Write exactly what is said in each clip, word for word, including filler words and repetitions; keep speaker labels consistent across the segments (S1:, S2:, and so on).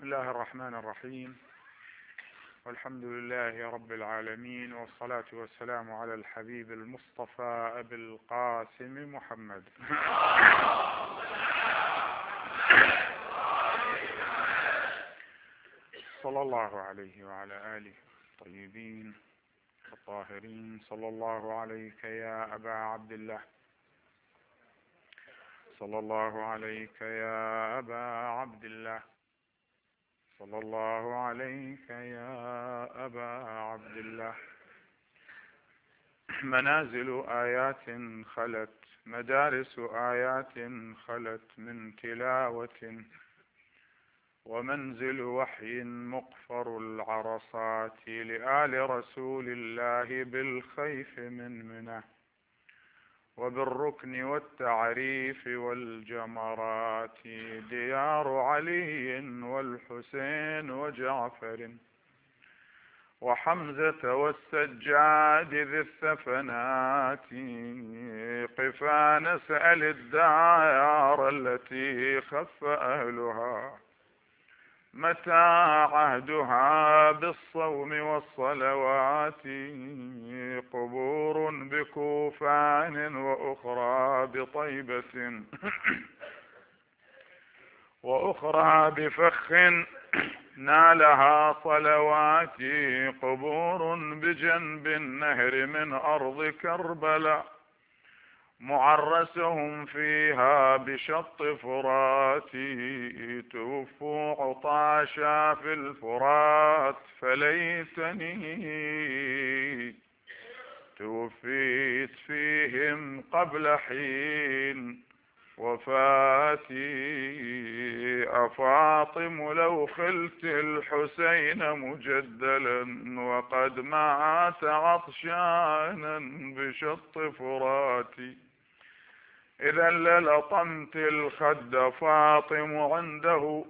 S1: الله الرحمن الرحيم، والحمد لله رب العالمين، والصلاة والسلام على الحبيب المصطفى أبي القاسم محمد صلى الله عليه وعلى آله الطيبين الطاهرين. صلى الله عليك يا أبا عبد الله، صلى الله عليك يا أبا عبد الله، صلى الله عليك يا أبا عبد الله. منازل آيات خلت، مدارس آيات خلت من تلاوة، ومنزل وحي مقفر العرصات لآل رسول الله بالخيف من منه، وبالركن والتعريف والجمرات ديار علي والحسين وجعفر وحمزة والسجاد ذي الثفنات. قفا نسأل الدار التي خف أهلها، متى عهدها بالصوم والصلوات. قبور بكوفان وأخرى بطيبة وأخرى بفخ نالها صلوات. قبور بجنب النهر من أرض كربلاء، معرسهم فيها بشط فرات. توفوا عطاشا في الفرات، فليتني توفيت فيهم قبل حين وفاتي. أفاطم لو خلت الحسين مجدلا، وقد مات عطشانا بشط فراتي. إذا للطمت الخد فاطم عنده.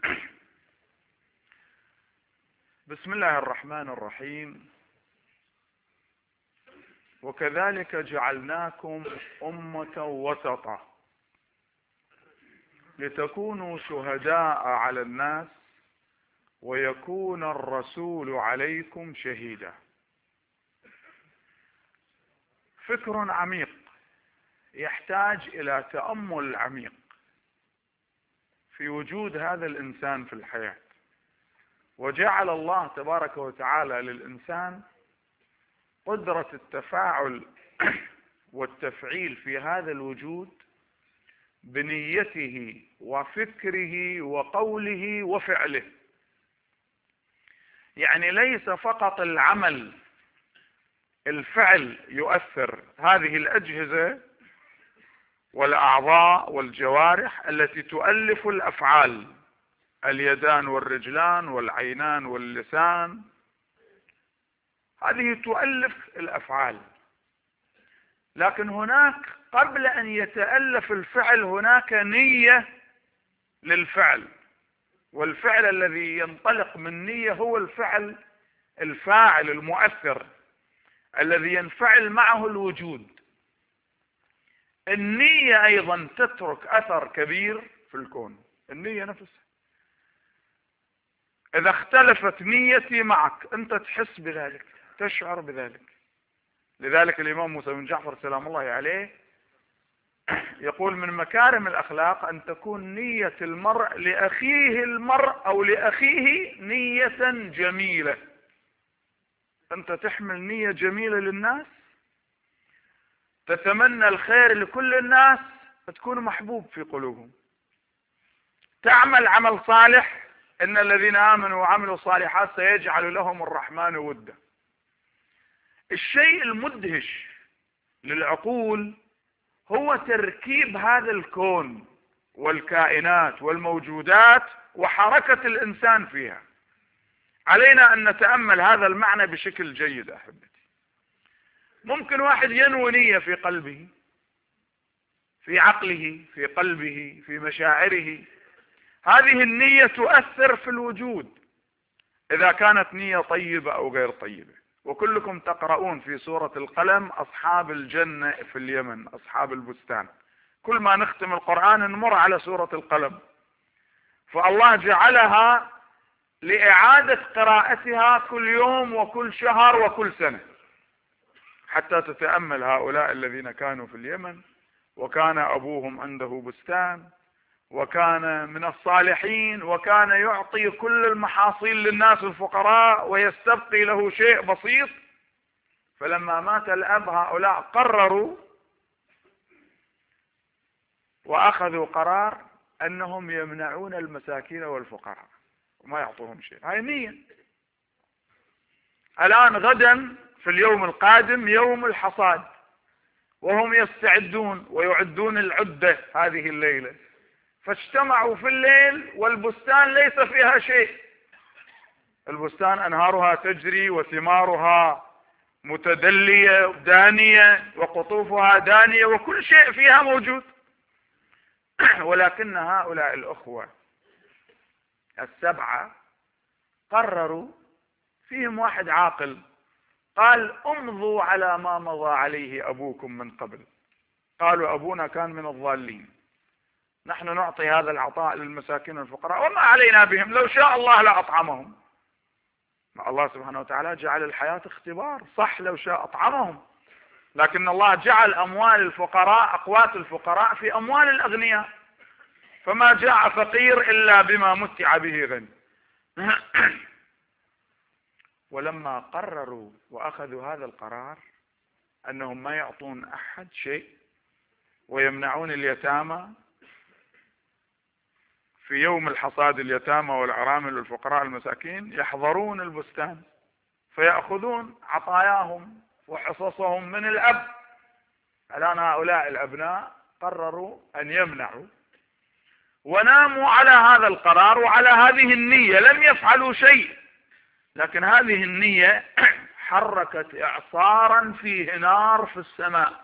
S1: بسم الله الرحمن الرحيم. وكذلك جعلناكم أمة وسطا لتكونوا شهداء على الناس ويكون الرسول عليكم شهيدا. فكر عميق يحتاج إلى تأمل عميق في وجود هذا الإنسان في الحياة. وجعل الله تبارك وتعالى للإنسان قدرة التفاعل والتفعيل في هذا الوجود بنيته وفكره وقوله وفعله. يعني ليس فقط العمل، الفعل يؤثر. هذه الأجهزة والأعضاء والجوارح التي تؤلف الأفعال، اليدان والرجلان والعينان واللسان، هذه تؤلف الأفعال. لكن هناك قبل أن يتألف الفعل هناك نية للفعل، والفعل الذي ينطلق من نية هو الفعل الفاعل المؤثر الذي ينفعل معه الوجود. النية أيضا تترك أثر كبير في الكون، النية نفسها. إذا اختلفت نيتي معك أنت تحس بذلك، تشعر بذلك. لذلك الإمام موسى بن جعفر سلام الله عليه يقول من مكارم الأخلاق أن تكون نية المرء لأخيه المرء أو لأخيه نية جميلة. أنت تحمل نية جميلة للناس، تتمنى الخير لكل الناس، فتكون محبوب في قلوبهم. تعمل عمل صالح، إن الذين آمنوا وعملوا الصالحات سيجعل لهم الرحمن ودا. الشيء المدهش للعقول هو تركيب هذا الكون والكائنات والموجودات وحركة الإنسان فيها. علينا أن نتأمل هذا المعنى بشكل جيد أحبتي. ممكن واحد ينوي نية في قلبه، في عقله، في قلبه، في مشاعره. هذه النية تؤثر في الوجود إذا كانت نية طيبة أو غير طيبة. وكلكم تقرؤون في سورة القلم أصحاب الجنة في اليمن، أصحاب البستان. كل ما نختم القرآن نمر على سورة القلم، فالله جعلها لإعادة قراءتها كل يوم وكل شهر وكل سنة، حتى تتأمل هؤلاء الذين كانوا في اليمن وكان أبوهم عنده بستان وكان من الصالحين وكان يعطي كل المحاصيل للناس الفقراء ويستبقي له شيء بسيط، فلما مات الأب هؤلاء قرروا وأخذوا قرار أنهم يمنعون المساكين والفقراء وما يعطوهم شيء. هاي نية. الآن غدا في اليوم القادم يوم الحصاد، وهم يستعدون ويعدون العدة هذه الليلة، فاجتمعوا في الليل والبستان ليس فيها شيء. البستان أنهارها تجري وثمارها متدلية دانية وقطوفها دانية وكل شيء فيها موجود. ولكن هؤلاء الأخوة السبعة قرروا، فيهم واحد عاقل قال امضوا على ما مضى عليه أبوكم من قبل. قالوا أبونا كان من الضالين، نحن نعطي هذا العطاء للمساكين والفقراء وما علينا بهم، لو شاء الله لأطعمهم. الله سبحانه وتعالى جعل الحياة اختبار، صح لو شاء أطعمهم، لكن الله جعل أموال الفقراء أقوات الفقراء في أموال الأغنياء، فما جاء فقير إلا بما متع به غني. ولما قرروا وأخذوا هذا القرار أنهم ما يعطون أحد شيء ويمنعون اليتامى في يوم الحصاد، اليتامى والأرامل والفقراء المساكين يحضرون البستان فيأخذون عطاياهم وحصصهم من الأب. الآن هؤلاء الأبناء قرروا أن يمنعوا وناموا على هذا القرار وعلى هذه النية، لم يفعلوا شيء، لكن هذه النية حركت إعصارا فيه نار في السماء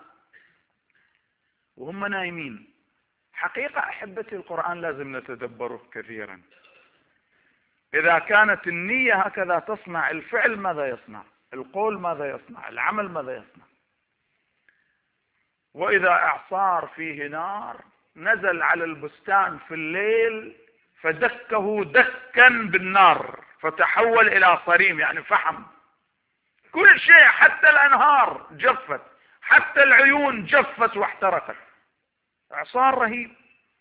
S1: وهم نايمين. حقيقة أحبتي القرآن لازم نتدبره كثيرا. إذا كانت النية هكذا تصنع، الفعل ماذا يصنع؟ القول ماذا يصنع؟ العمل ماذا يصنع؟ وإذا إعصار فيه نار نزل على البستان في الليل فدكه دكا بالنار فتحول إلى صريم، يعني فحم. كل شيء حتى الأنهار جفت، حتى العيون جفت واحترقت. إعصار رهيب.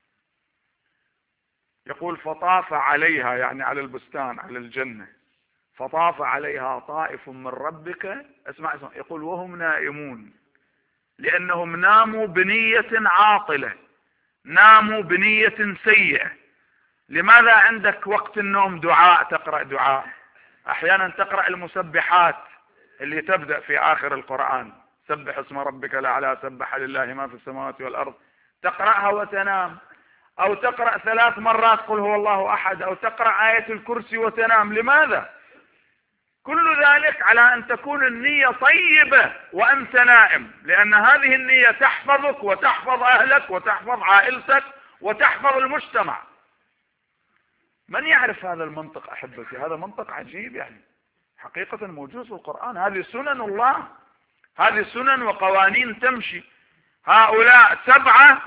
S1: يقول فطاف عليها، يعني على البستان على الجنة، فطاف عليها طائف من ربك، اسمع اسمع، يقول وهم نائمون، لأنهم ناموا بنية عاطلة، ناموا بنية سيئة. لماذا عندك وقت النوم دعاء تقرأ دعاء؟ أحيانا تقرأ المسبحات اللي تبدأ في آخر القرآن، سبح اسم ربك الأعلى، سبح لله ما في السماوات والأرض، تقرأها وتنام، أو تقرأ ثلاث مرات قل هو الله أحد، أو تقرأ آية الكرسي وتنام. لماذا؟ كل ذلك على أن تكون النية طيبة وأنت نائم، لأن هذه النية تحفظك وتحفظ أهلك وتحفظ عائلتك وتحفظ المجتمع. من يعرف هذا المنطق أحبتي؟ هذا منطق عجيب، يعني حقيقة موجود في القرآن. هذه سنن الله، هذه سنن وقوانين تمشي. هؤلاء سبعة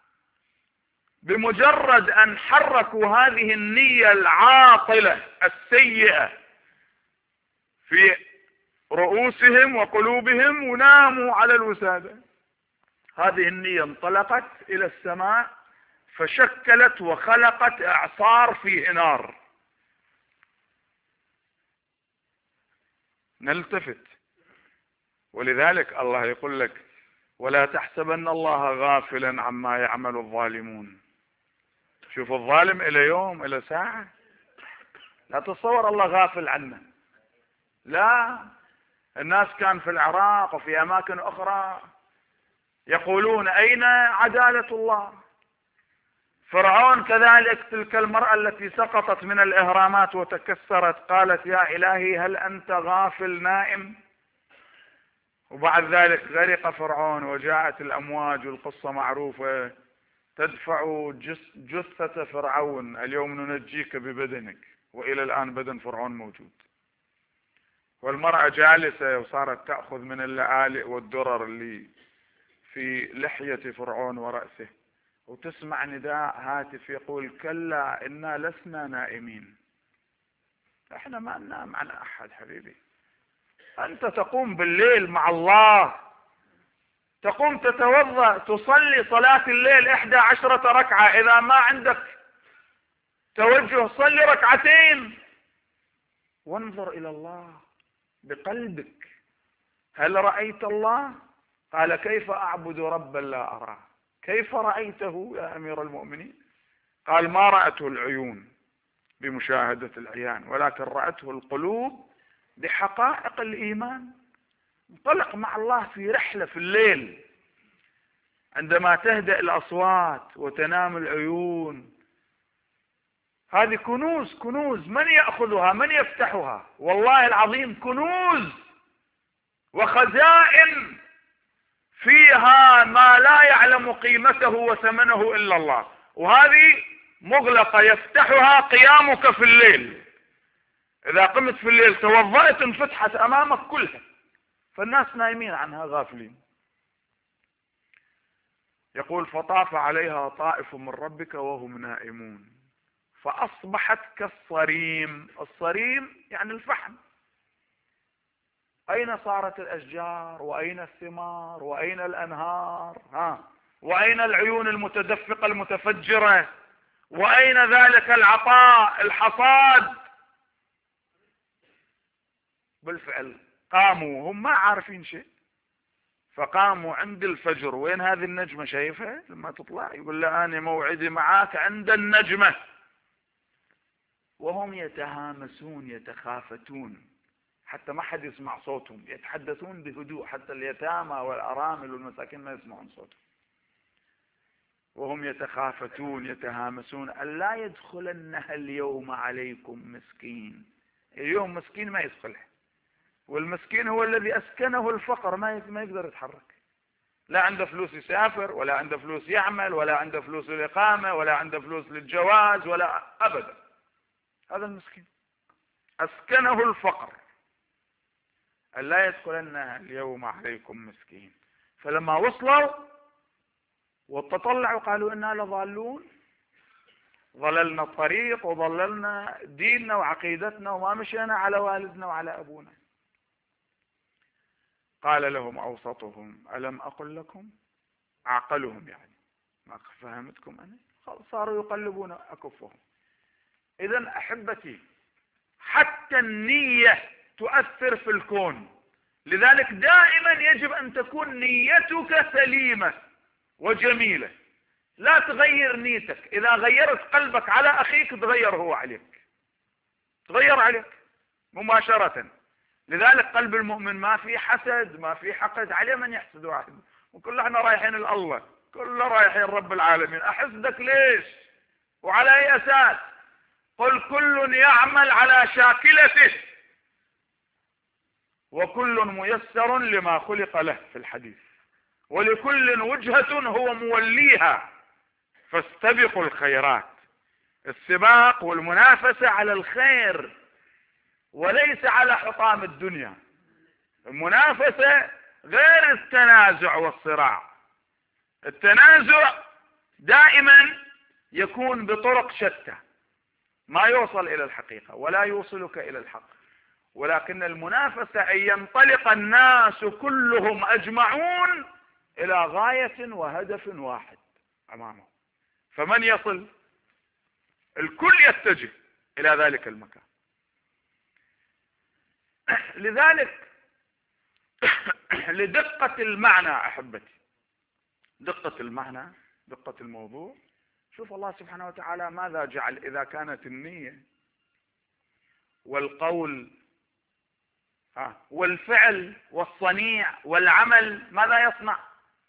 S1: بمجرد أن حركوا هذه النية العاطلة السيئة في رؤوسهم وقلوبهم وناموا على الوسادة، هذه النية انطلقت إلى السماء فشكلت وخلقت إعصار فيه نار. نلتفت. ولذلك الله يقول لك ولا تحسبن الله غافلا عما يعمل الظالمون. شوف الظالم إلى يوم إلى ساعة، لا تصور الله غافل عنه. لا، الناس كان في العراق وفي أماكن أخرى يقولون أين عدالة الله؟ فرعون كذلك، تلك المرأة التي سقطت من الإهرامات وتكسرت قالت يا إلهي هل أنت غافل نائم؟ وبعد ذلك غرق فرعون وجاءت الأمواج والقصة معروفة، تدفع جثة فرعون اليوم ننجيك ببدنك، وإلى الآن بدن فرعون موجود. والمرأة جالسة وصارت تأخذ من اللآلئ والدرر اللي في لحية فرعون ورأسه، وتسمع نداء هاتف يقول كلا إنا لسنا نائمين. احنا ما ننام على احد حبيبي. انت تقوم بالليل مع الله، تقوم تتوضا تصلي صلاة الليل احدى عشرة ركعة، اذا ما عندك توجه صلي ركعتين وانظر الى الله بقلبك. هل رأيت الله؟ قال كيف اعبد ربا لا اراه؟ كيف رأيته يا امير المؤمنين؟ قال ما رأته العيون بمشاهدة العيان، ولكن رأته القلوب بحقائق الايمان. انطلق مع الله في رحلة في الليل عندما تهدأ الاصوات وتنام العيون. هذه كنوز، كنوز من يأخذها؟ من يفتحها؟ والله العظيم كنوز وخزائن فيها ما لا يعلم قيمته وثمنه إلا الله، وهذه مغلقة يفتحها قيامك في الليل. إذا قمت في الليل توضأت انفتحت أمامك كلها، فالناس نايمين عنها غافلين. يقول فطاف عليها طائف من ربك وهم نائمون فأصبحت كالصريم. الصريم يعني الفحم. أين صارت الأشجار؟ وأين الثمار؟ وأين الأنهار؟ ها؟ وأين العيون المتدفقة المتفجرة؟ وأين ذلك العطاء الحصاد؟ بالفعل قاموا هم ما عارفين شيء، فقاموا عند الفجر. وين هذه النجمة شايفها لما تطلع؟ يقول له أنا موعدي معاك عند النجمة. وهم يتهامسون يتخافتون حتى ما حد يسمع صوتهم، يتحدثون بهدوء حتى اليتامى والأرامل والمساكين ما يسمعون صوتهم. وهم يتخافتون يتهامسون ألا يدخلنها اليوم عليكم مسكين. اليوم مسكين ما يدخله، والمسكين هو الذي أسكنه الفقر، ما ما يقدر يتحرك، لا عنده فلوس يسافر، ولا عنده فلوس يعمل، ولا عنده فلوس للإقامة، ولا عنده فلوس للجواز، ولا أبدا. هذا المسكين أسكنه الفقر. ألا يدخلنها اليوم عليكم مسكين. فلما وصلوا وتطلعوا قالوا إنا لضالون، ضللنا الطريق وضللنا ديننا وعقيدتنا وما مشينا على والدنا وعلى أبونا. قال لهم أوسطهم ألم أقل لكم؟ عقلهم يعني ما فهمتكم أنا؟ صاروا يقلبون أكفهم. إذن أحبتي حتى النية تؤثر في الكون، لذلك دائما يجب أن تكون نيتك سليمة وجميلة. لا تغير نيتك، إذا غيرت قلبك على أخيك تغير هو عليك، تغير عليك مباشرة. لذلك قلب المؤمن ما في حسد، ما في حقد عليه من يحسد واحد، وكل احنا رايحين لله، كل رايحين رب العالمين. أحسدك ليش وعلى أي أساس؟ قل كل يعمل على شاكلته وكل ميسر لما خلق له في الحديث، ولكل وجهة هو موليها فاستبقوا الخيرات. السباق والمنافسة على الخير وليس على حطام الدنيا. المنافسة غير التنازع والصراع. التنازع دائما يكون بطرق شتى ما يوصل إلى الحقيقة ولا يوصلك إلى الحق، ولكن المنافسة أن ينطلق الناس كلهم أجمعون إلى غاية وهدف واحد أمامه، فمن يصل؟ الكل يتجه إلى ذلك المكان. لذلك لدقة المعنى أحبتي، دقة المعنى، دقة الموضوع، شوف الله سبحانه وتعالى ماذا جعل إذا كانت النية والقول والفعل والصنيع والعمل ماذا يصنع؟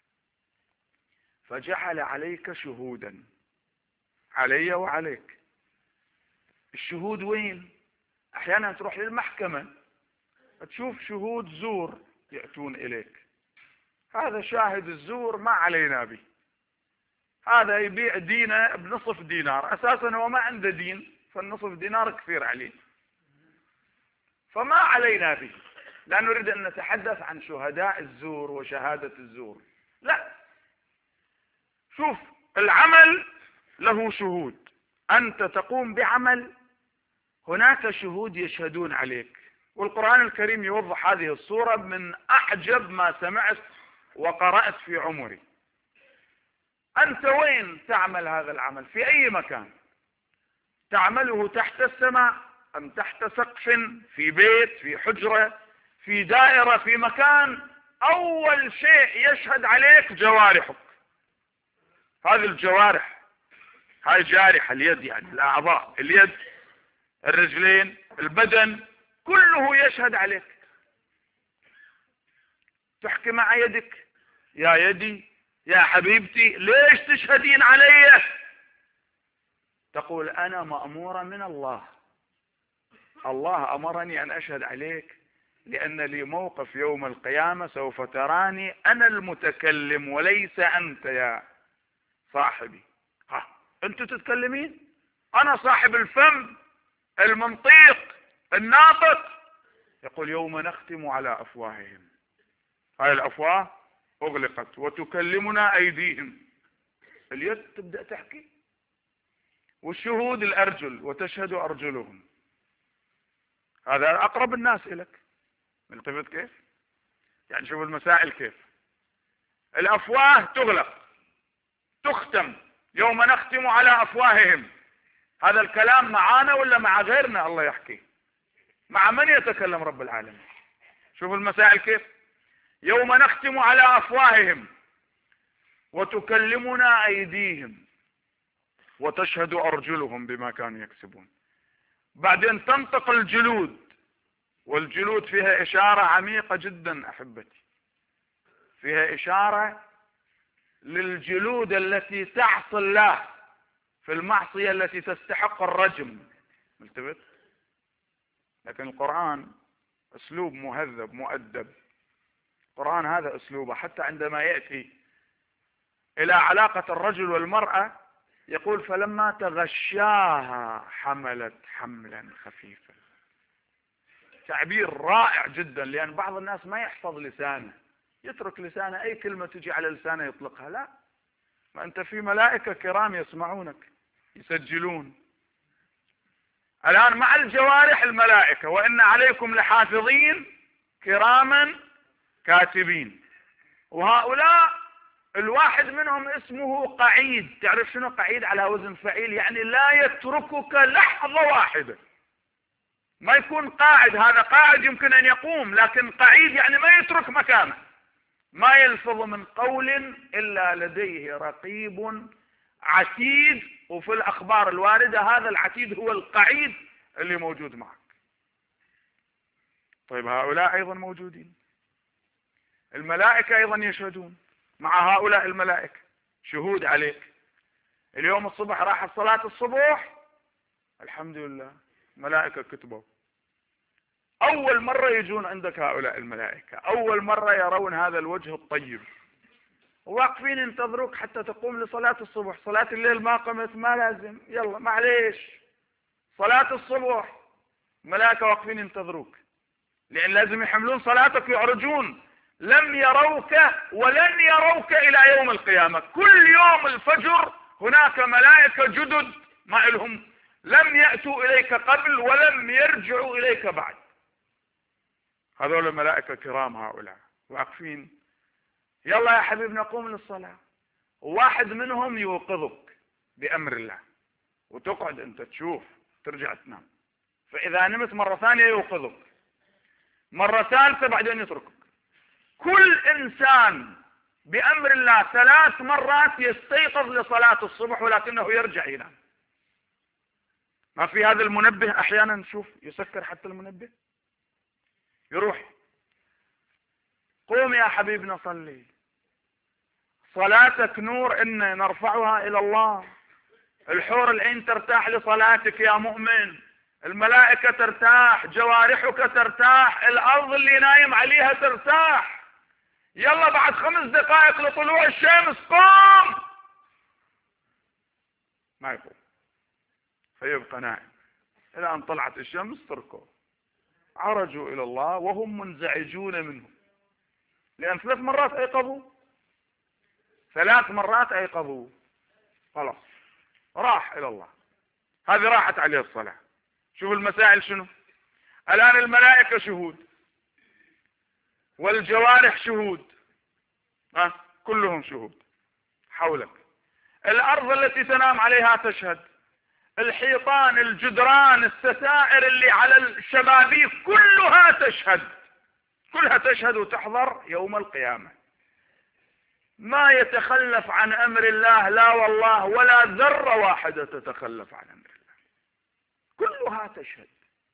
S1: فجعل عليك شهودا، علي وعليك. الشهود وين؟ أحيانا تروح للمحكمة تشوف شهود زور يأتون إليك، هذا شاهد الزور ما علينا به، هذا يبيع دينه بنصف دينار، أساسا هو ما عنده دين، فالنصف دينار كثير عليه، فما علينا به، لا نريد أن نتحدث عن شهداء الزور وشهادة الزور، لا. شوف العمل له شهود، أنت تقوم بعمل هناك شهود يشهدون عليك. والقرآن الكريم يوضح هذه الصورة من أعجب ما سمعت وقرأت في عمري. أنت وين تعمل هذا العمل؟ في أي مكان تعمله؟ تحت السماء أم تحت سقف، في بيت، في حجرة، في دائرة، في مكان؟ أول شيء يشهد عليك جوارحك. هذه الجوارح، هاي جارحة، اليد يعني الأعضاء، اليد، الرجلين، البدن، كله يشهد عليك. تحكي مع يدك: يا يدي، يا حبيبتي، ليش تشهدين علي؟ تقول: أنا مأمورة من الله، الله أمرني أن أشهد عليك لأن لي موقف يوم القيامة سوف تراني أنا المتكلم وليس أنت يا صاحبي. ها أنتوا تتكلمين، أنا صاحب الفم، المنطيق، الناطق. يقول: يوم نختم على أفواههم، هاي الأفواه أغلقت، وتكلمنا أيديهم، اليد تبدأ تحكي، والشهود الأرجل، وتشهد أرجلهم. هذا أقرب الناس إليك. ملتفت كيف؟ يعني شوف المسائل كيف. الأفواه تغلق، تختم، يوم نختم على أفواههم. هذا الكلام معانا ولا مع غيرنا؟ الله يحكي. مع من يتكلم رب العالمين؟ شوف المسائل كيف. يوم نختم على أفواههم وتكلمنا أيديهم وتشهد أرجلهم بما كانوا يكسبون. بعدين تنطق الجلود، والجلود فيها إشارة عميقة جدا أحبتي، فيها إشارة للجلود التي تعصي الله في المعصية التي تستحق الرجم. ملتفت؟ لكن القرآن أسلوب مهذب مؤدب. القرآن هذا أسلوبه، حتى عندما يأتي إلى علاقة الرجل والمرأة يقول: فلما تغشاها حملت حملا خفيفا. تعبير رائع جدا، لأن بعض الناس ما يحفظ لسانه، يترك لسانه، أي كلمة تجي على لسانه يطلقها. لا، ما أنت في ملائكة كرام يسمعونك، يسجلون. الآن مع الجوارح الملائكة: وإن عليكم لحافظين كراما كاتبين. وهؤلاء الواحد منهم اسمه قعيد. تعرف شنو قعيد؟ على وزن فعيل، يعني لا يتركك لحظة واحدة. ما يكون قاعد، هذا قاعد يمكن أن يقوم، لكن قعيد يعني ما يترك مكانه. ما يلفظ من قول إلا لديه رقيب عتيد. وفي الأخبار الواردة هذا العتيد هو القعيد اللي موجود معك. طيب هؤلاء أيضا موجودين، الملائكة أيضا يشهدون مع هؤلاء الملائكة، شهود عليك. اليوم الصبح راح صلاة الصبح، الحمد لله ملائكة كتبوا. أول مرة يجون عندك هؤلاء الملائكة، أول مرة يرون هذا الوجه الطيب، واقفين ينتظروك حتى تقوم لصلاة الصبح. صلاة الليل ما قمت، ما لازم، يلا معليش، صلاة الصبح ملائكة واقفين ينتظروك، لأن لازم يحملون صلاتك ويعرجون. لم يروك ولن يروك إلى يوم القيامة. كل يوم الفجر هناك ملائكة جدد ما لهم، لم يأتوا إليك قبل ولم يرجعوا إليك بعد. هذول الملائكة كرام هؤلاء واقفين، يلا يا حبيبنا قوم للصلاة. وواحد منهم يوقظك بأمر الله، وتقعد أنت تشوف، ترجع تنام. فإذا نمت مرة ثانية يوقظك، مرة ثالثة بعدين يتركك. كل إنسان بأمر الله ثلاث مرات يستيقظ لصلاة الصبح ولكنه يرجع ينام. ما في هذا المنبه أحيانا نشوف يسكر حتى المنبه، يروح قوم يا حبيبنا صلي، صلاتك نور إن نرفعها إلى الله. الحور العين ترتاح لصلاتك يا مؤمن، الملائكة ترتاح، جوارحك ترتاح، الأرض اللي نايم عليها ترتاح. يلا بعد خمس دقائق لطلوع الشمس قوم، ما يقوم، فيبقى نائم إلى أن طلعت الشمس تركوا. عرجوا إلى الله وهم منزعجون منه، لأن ثلاث مرات أيقظوا، ثلاث مرات أيقظوا، خلاص راح إلى الله. هذه راحت عليه الصلاة. شوف المسائل شنو. الآن الملائكة شهود، والجوارح شهود، ها كلهم شهود حولك. الأرض التي تنام عليها تشهد، الحيطان، الجدران، الستائر اللي على الشبابيك كلها تشهد، كلها تشهد وتحضر يوم القيامة. ما يتخلف عن أمر الله، لا والله، ولا ذرة واحدة تتخلف عن أمر الله، كلها تشهد.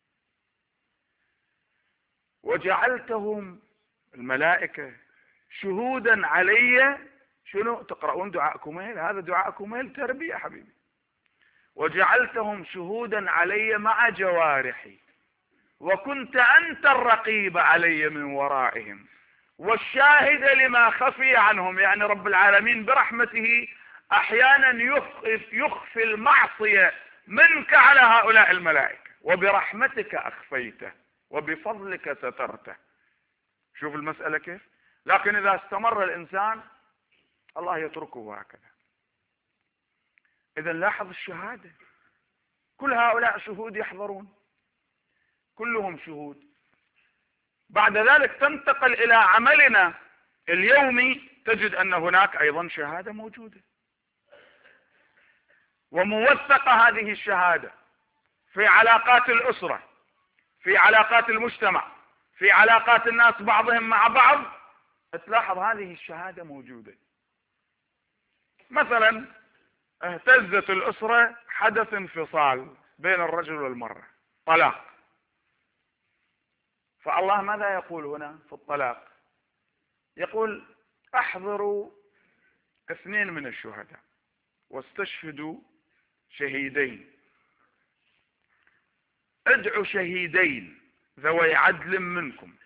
S1: وجعلتهم الملائكة شهودا علي. شنو تقرؤون دعاء كميل؟ هذا دعاء كميل تربية حبيبي. وجعلتهم شهودا علي مع جوارحي، وكنت أنت الرقيب علي من ورائهم والشاهد لما خفي عنهم. يعني رب العالمين برحمته أحيانا يخفي المعصية منك على هؤلاء الملائكة، وبرحمتك أخفيته وبفضلك سترته. شوف المسألة كيف. لكن إذا استمر الإنسان الله يتركه هكذا. إذا لاحظ الشهادة، كل هؤلاء شهود يحضرون، كلهم شهود. بعد ذلك تنتقل إلى عملنا اليومي، تجد أن هناك أيضا شهادة موجودة وموثقة. هذه الشهادة في علاقات الأسرة، في علاقات المجتمع، في علاقات الناس بعضهم مع بعض، تلاحظ هذه الشهادة موجودة. مثلا اهتزت الأسرة، حدث انفصال بين الرجل والمرأة، طلاق. فالله ماذا يقول هنا في الطلاق؟ يقول احضروا اثنين من الشهداء واستشهدوا شهيدين، ادعوا شهيدين ذوي عدل منكم.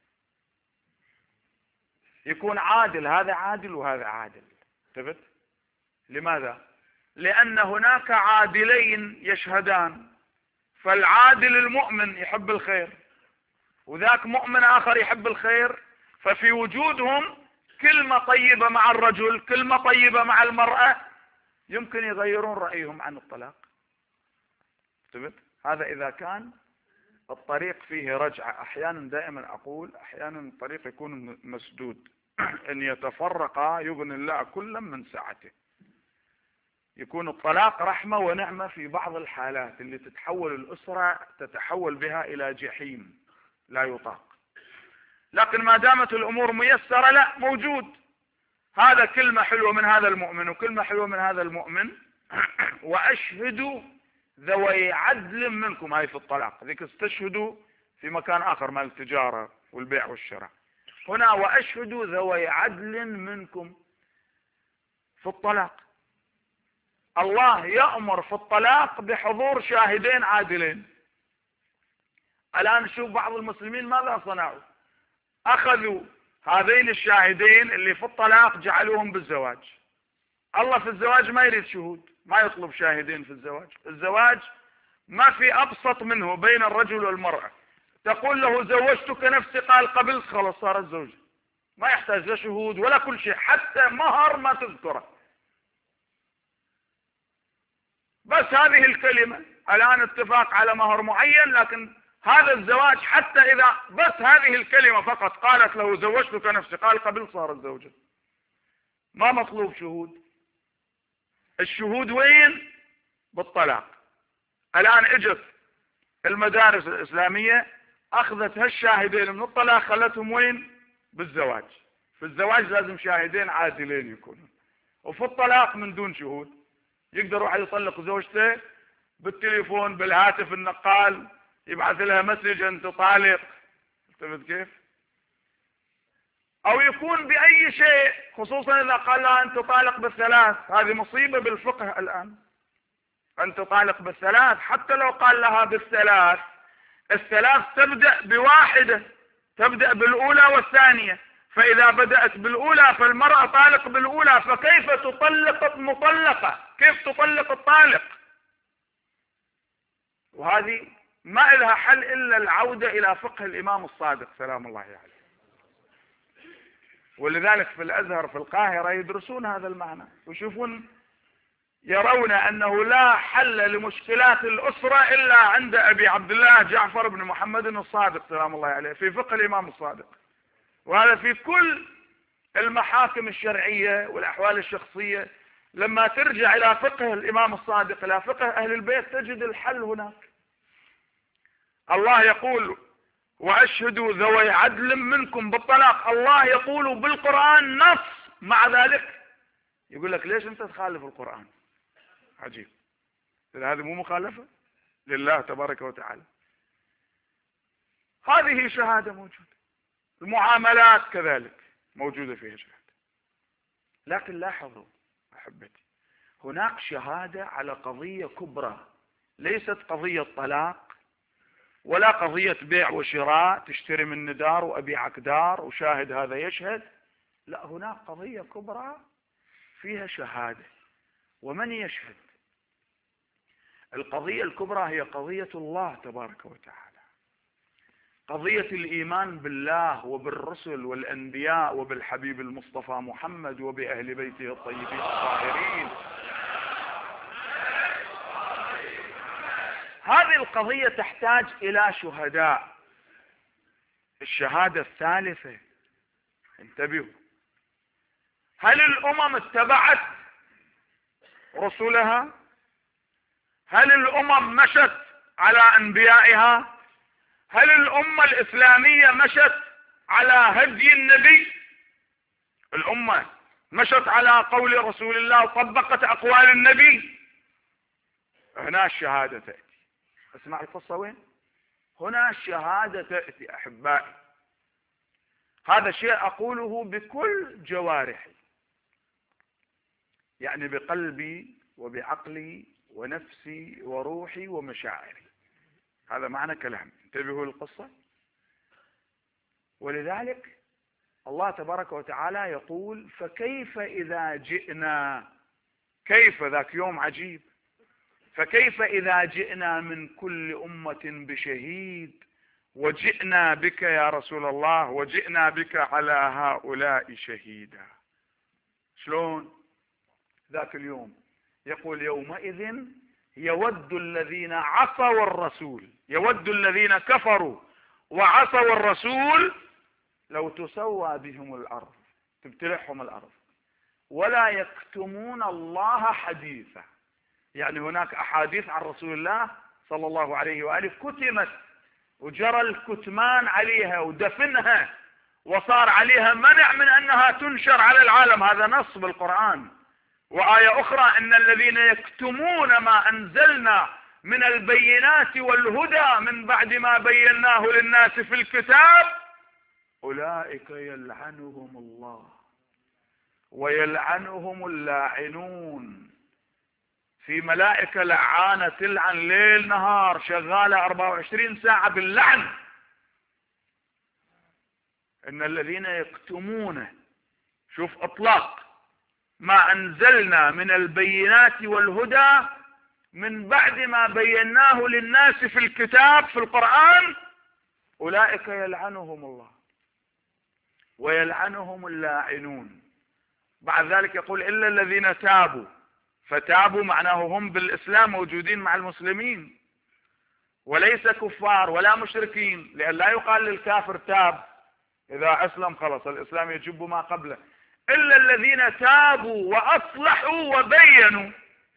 S1: يكون عادل، هذا عادل وهذا عادل. انتبهت؟ لماذا؟ لأن هناك عادلين يشهدان، فالعادل المؤمن يحب الخير، وذاك مؤمن آخر يحب الخير، ففي وجودهم كلمة طيبة مع الرجل، كلمة طيبة مع المرأة، يمكن يغيرون رأيهم عن الطلاق. انتبهت؟ هذا إذا كان الطريق فيه رجعة. أحيانا دائما أقول أحيانا الطريق يكون مسدود، إن يتفرقا يغني الله كلا من سعته. يكون الطلاق رحمة ونعمة في بعض الحالات اللي تتحول الأسرة تتحول بها إلى جحيم لا يطاق. لكن ما دامت الأمور ميسرة، لا، موجود. هذا كلمة حلوة من هذا المؤمن وكلمة حلوة من هذا المؤمن، وأشهدوا ذوي عدل منكم. هاي في الطلاق، ذيك استشهدوا في مكان آخر مال التجارة والبيع والشراء. هنا وأشهدوا ذوي عدل منكم في الطلاق. الله يأمر في الطلاق بحضور شاهدين عادلين. الآن شوف بعض المسلمين ماذا صنعوا؟ أخذوا هذين الشاهدين اللي في الطلاق جعلوهم بالزواج. الله في الزواج ما يريد شهود، ما يطلب شاهدين في الزواج. الزواج ما في أبسط منه بين الرجل والمرأة. تقول له زوجتك نفسي، قال قبلت، خلاص صارت زوجة، ما يحتاج لا شهود ولا كل شيء، حتى مهر ما تذكره، بس هذه الكلمة. الآن اتفاق على مهر معين، لكن هذا الزواج حتى إذا بس هذه الكلمة فقط، قالت له زوجتك نفسي، قال قبل، صارت زوجة، ما مطلوب شهود. الشهود وين؟ بالطلاق. الآن اجت المدارس الإسلامية أخذت هالشاهدين من الطلاق خلتهم وين؟ بالزواج. في الزواج لازم شاهدين عادلين يكونوا، وفي الطلاق من دون شهود. يقدر واحد يطلق زوجته بالتليفون بالهاتف النقال، يبعث لها مسج انت طالق. انتبهت كيف؟ او يكون باي شيء، خصوصا اذا قال لها انت طالق بالثلاث. هذه مصيبة بالفقه الان، انت طالق بالثلاث. حتى لو قال لها بالثلاث، الثلاث تبدأ بواحدة، تبدأ بالاولى والثانية. فاذا بدأت بالاولى فالمرأة طالق بالاولى، فكيف تطلق المطلقة؟ كيف تطلق الطالق؟ وهذه ما لها حل إلا العودة إلى فقه الإمام الصادق سلام الله عليه. ولذلك في الأزهر في القاهرة يدرسون هذا المعنى ويشوفون يرون أنه لا حل لمشكلات الأسرة إلا عند أبي عبد الله جعفر بن محمد الصادق سلام الله عليه في فقه الإمام الصادق. وهذا في كل المحاكم الشرعية والأحوال الشخصية، لما ترجع إلى فقه الإمام الصادق إلى فقه أهل البيت تجد الحل هناك. الله يقول وأشهدوا ذوي عدل منكم بالطلاق، الله يقول بالقرآن نص، مع ذلك يقول لك ليش أنت تخالف القرآن؟ عجيب. هذه مو مخالفة لله تبارك وتعالى. هذه شهادة موجودة، المعاملات كذلك موجودة فيها شهادة. لكن لاحظوا أحبتي، هناك شهادة على قضية كبرى، ليست قضية طلاق ولا قضية بيع وشراء، تشتري من دار وأبيعك دار وشاهد هذا يشهد، لا، هناك قضية كبرى فيها شهادة. ومن يشهد؟ القضية الكبرى هي قضية الله تبارك وتعالى، قضية الإيمان بالله وبالرسل والأنبياء وبالحبيب المصطفى محمد وبأهل بيته الطيبين الطاهرين. هذه القضية تحتاج إلى شهداء. الشهادة الثالثة، انتبهوا، هل الأمم اتبعت رسلها؟ هل الأمم مشت على أنبيائها؟ هل الأمة الإسلامية مشت على هدي النبي؟ الأمة مشت على قول رسول الله وطبقت أقوال النبي؟ هنا الشهادة تأتي. اسمع القصة وين؟ هنا الشهادة تأتي أحبائي. هذا شيء أقوله بكل جوارحي، يعني بقلبي وبعقلي ونفسي وروحي ومشاعري. هذا معنى كلام. انتبهوا للقصة. ولذلك الله تبارك وتعالى يقول فكيف إذا جئنا، كيف ذاك يوم عجيب، فكيف إذا جئنا من كل أمة بشهيد وجئنا بك يا رسول الله وجئنا بك على هؤلاء شهيدا. شلون ذاك اليوم؟ يقول يومئذ يود الذين عصوا الرسول، يود الذين كفروا وعصوا الرسول لو تسوى بهم الأرض، تبتلعهم الأرض، ولا يكتمون الله حديثا. يعني هناك أحاديث عن رسول الله صلى الله عليه وآله كتمت وجرى الكتمان عليها ودفنها وصار عليها منع من أنها تنشر على العالم. هذا نص بالقرآن. وآية أخرى إن الذين يكتمون ما أنزلنا من البينات والهدى من بعد ما بيناه للناس في الكتاب أولئك يلعنهم الله ويلعنهم اللاعنون. في ملائكة لعانة تلعن ليل نهار، شغالة أربعة وعشرين ساعة باللعن. إن الذين يكتمون، شوف إطلاق، ما أنزلنا من البينات والهدى من بعد ما بيناه للناس في الكتاب في القرآن أولئك يلعنهم الله ويلعنهم اللاعنون. بعد ذلك يقول إلا الذين تابوا، فتابوا معناه هم بالإسلام موجودين مع المسلمين وليس كفار ولا مشركين، لأن لا يقال للكافر تاب، إذا أسلم خلص الإسلام يجب ما قبله. إلا الذين تابوا وأصلحوا وبينوا،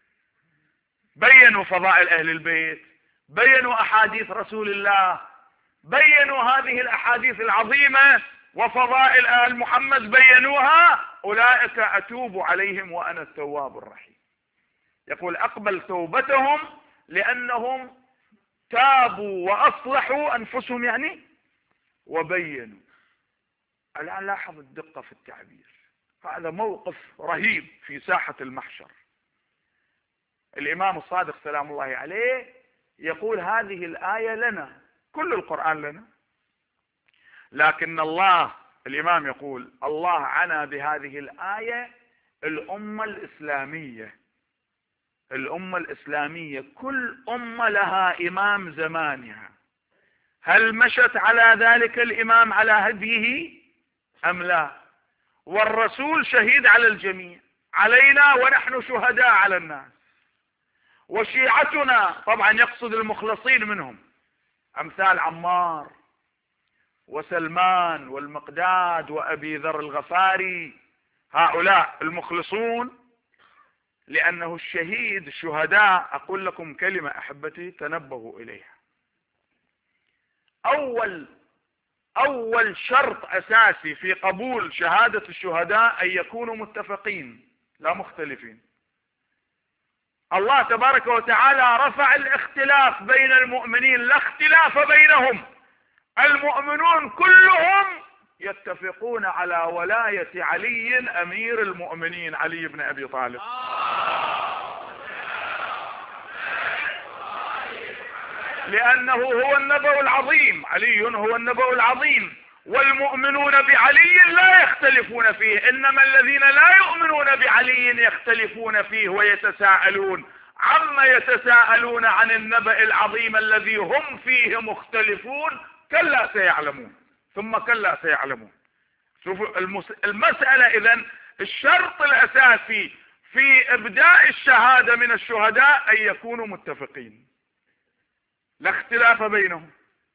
S1: بينوا فضائل أهل البيت، بينوا أحاديث رسول الله، بينوا هذه الأحاديث العظيمة وفضائل آل محمد بينوها، أولئك أتوب عليهم وأنا التواب الرحيم. يقول أقبل توبتهم لأنهم تابوا وأصلحوا أنفسهم يعني وبينوا. الآن لاحظ الدقة في التعبير، هذا موقف رهيب في ساحة المحشر. الإمام الصادق سلام الله عليه يقول هذه الآية لنا، كل القرآن لنا، لكن الله، الإمام يقول الله عنى بهذه الآية الأمة الإسلامية. الأمة الإسلامية كل أمة لها إمام زمانها، هل مشت على ذلك الإمام على هديه أم لا؟ والرسول شهيد على الجميع، علينا ونحن شهداء على الناس. وشيعتنا طبعا يقصد المخلصين منهم، امثال عمار وسلمان والمقداد وابي ذر الغفاري، هؤلاء المخلصون. لانه الشهيد الشهداء، اقول لكم كلمة احبتي تنبهوا اليها. اول اول شرط اساسي في قبول شهادة الشهداء ان يكونوا متفقين لا مختلفين. الله تبارك وتعالى رفع الاختلاف بين المؤمنين، لا اختلاف بينهم، المؤمنون كلهم يتفقون على ولاية علي امير المؤمنين علي بن ابي طالب. لانه هو النبأ العظيم، علي هو النبأ العظيم، والمؤمنون بعلي لا يختلفون فيه، انما الذين لا يؤمنون بعلي يختلفون فيه ويتساءلون. عما يتساءلون عن النبأ العظيم الذي هم فيه مختلفون؟ كلا سيعلمون، ثم كلا سيعلمون. شوفوا المسألة. اذن الشرط الاساسي في ابداء الشهادة من الشهداء ان يكونوا متفقين لا اختلاف بينهم.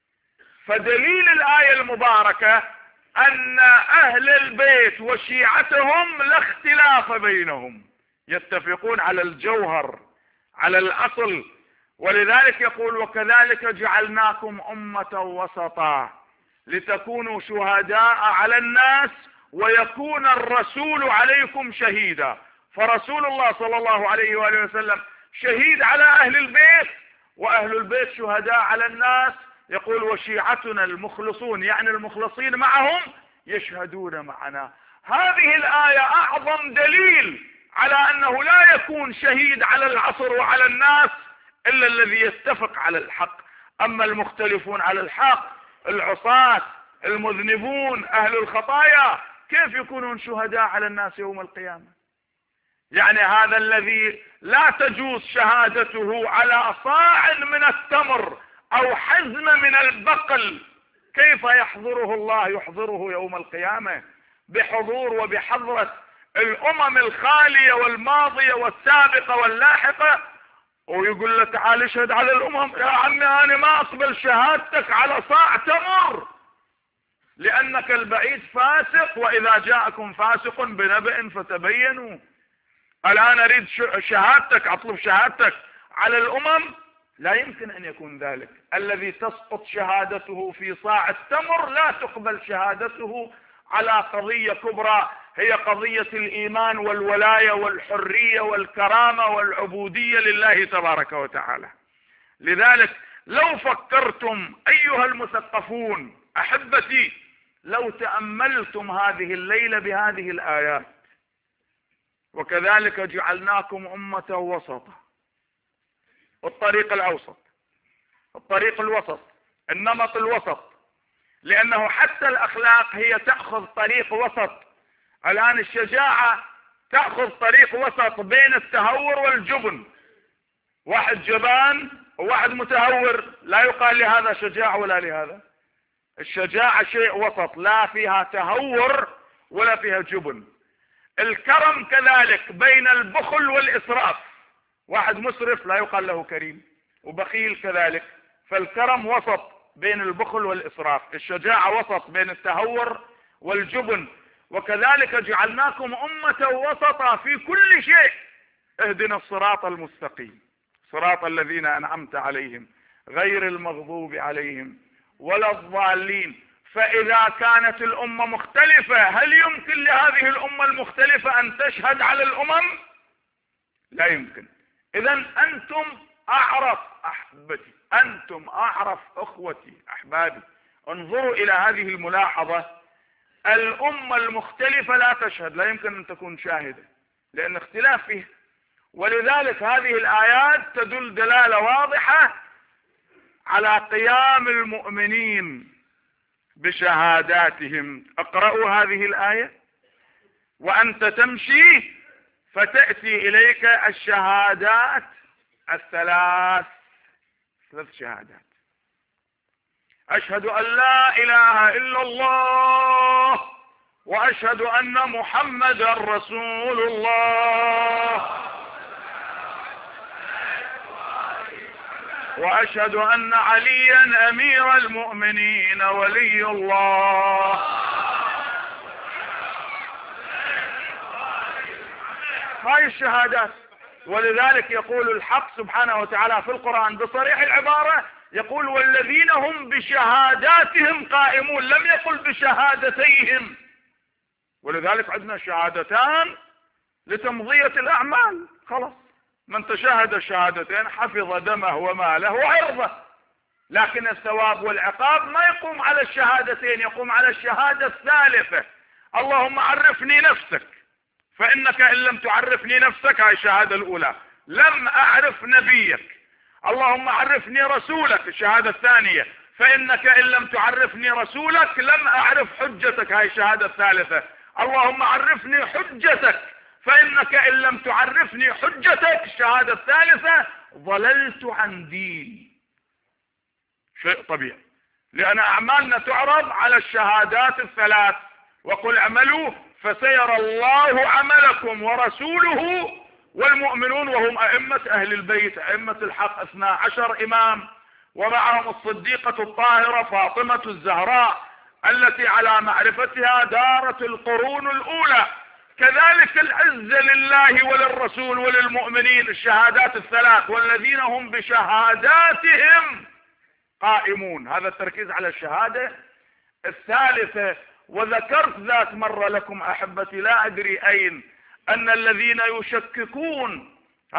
S1: فدليل الآية المباركة أن أهل البيت وشيعتهم لا اختلاف بينهم، يتفقون على الجوهر على الأصل. ولذلك يقول وكذلك جعلناكم أمة وسطا لتكونوا شهداء على الناس ويكون الرسول عليكم شهيدا. فرسول الله صلى الله عليه وآله وسلم شهيد على أهل البيت، وأهل البيت شهداء على الناس. يقول وشيعتنا المخلصون، يعني المخلصين معهم يشهدون معنا. هذه الآية أعظم دليل على أنه لا يكون شهيد على العصر وعلى الناس إلا الذي يتفق على الحق. أما المختلفون على الحق، العصاة المذنبون أهل الخطايا، كيف يكونون شهداء على الناس يوم القيامة؟ يعني هذا الذي لا تجوز شهادته على صاع من التمر او حزم من البقل، كيف يحضره الله؟ يحضره يوم القيامة بحضور وبحضرة الامم الخالية والماضية والسابقة واللاحقة، ويقول له تعال اشهد على الامم. يا عمي انا ما اقبل شهادتك على صاع تمر، لانك البعيد فاسق، واذا جاءكم فاسق بنبأ فتبينوا. الآن أريد شهادتك، أطلب شهادتك على الأمم، لا يمكن أن يكون ذلك. الذي تسقط شهادته في صاع التمر لا تقبل شهادته على قضية كبرى، هي قضية الإيمان والولاية والحرية والكرامة والعبودية لله تبارك وتعالى. لذلك لو فكرتم أيها المثقفون أحبتي، لو تأملتم هذه الليلة بهذه الآيات، وكذلك جعلناكم أمة وسطا، الطريق الأوسط، الطريق الوسط، النمط الوسط، لأنه حتى الأخلاق هي تأخذ طريق وسط. الآن الشجاعة تأخذ طريق وسط بين التهور والجبن. واحد جبان وواحد متهور، لا يقال لهذا شجاع ولا لهذا. الشجاعة شيء وسط، لا فيها تهور ولا فيها جبن. الكرم كذلك بين البخل والإسراف، واحد مسرف لا يقال له كريم، وبخيل كذلك. فالكرم وسط بين البخل والإسراف، الشجاعة وسط بين التهور والجبن. وكذلك جعلناكم أمة وسطا في كل شيء، اهدنا الصراط المستقيم صراط الذين أنعمت عليهم غير المغضوب عليهم ولا الضالين. فإذا كانت الأمة مختلفة، هل يمكن لهذه الأمة المختلفة أن تشهد على الأمم؟ لا يمكن. إذن أنتم أعرف أحبتي، أنتم أعرف أخوتي أحبابي. انظروا إلى هذه الملاحظة، الأمة المختلفة لا تشهد، لا يمكن أن تكون شاهدة لأن اختلاف فيه. ولذلك هذه الآيات تدل دلالة واضحة على قيام المؤمنين بشهاداتهم. اقرأوا هذه الآية: وأنت تمشي فتأتي إليك الشهادات الثلاث، ثلاث شهادات: أشهد أن لا إله إلا الله وأشهد أن محمدا رسول الله، وأشهد أن عليا أمير المؤمنين ولي الله. هاي الشهادات. ولذلك يقول الحق سبحانه وتعالى في القرآن بصريح العبارة، يقول والذين هم بشهاداتهم قائمون، لم يقل بشهادتيهم. ولذلك عندنا شهادتان لتمضية الأعمال، خلاص من تشهد الشهادتين حفظ دمه وماله وعرضه. لكن الثواب والعقاب ما يقوم على الشهادتين، يقوم على الشهادة الثالثة. اللهم عرفني نفسك، فإنك إن لم تعرفني نفسك، هاي الشهادة الأولى، لم أعرف نبيك. اللهم عرفني رسولك، الشهادة الثانية، فإنك إن لم تعرفني رسولك لم أعرف حجتك، هاي الشهادة الثالثة. اللهم عرفني حجتك، فإنك إن لم تعرفني حجتك، الشهادة الثالثة، ضللت عن دين. شيء طبيعي، لأن أعمالنا تعرض على الشهادات الثلاث. وقل اعملوا فسيرى الله عملكم ورسوله والمؤمنون، وهم أئمة أهل البيت، أئمة الحق اثنا عشر إمام، ومعهم الصديقة الطاهرة فاطمة الزهراء التي على معرفتها دارت القرون الأولى. كذلك العزة لله وللرسول وللمؤمنين، الشهادات الثلاث، والذين هم بشهاداتهم قائمون. هذا التركيز على الشهادة الثالثة. وذكرت ذات مرة لكم أحبتي، لا أدري أين، أن الذين يشككون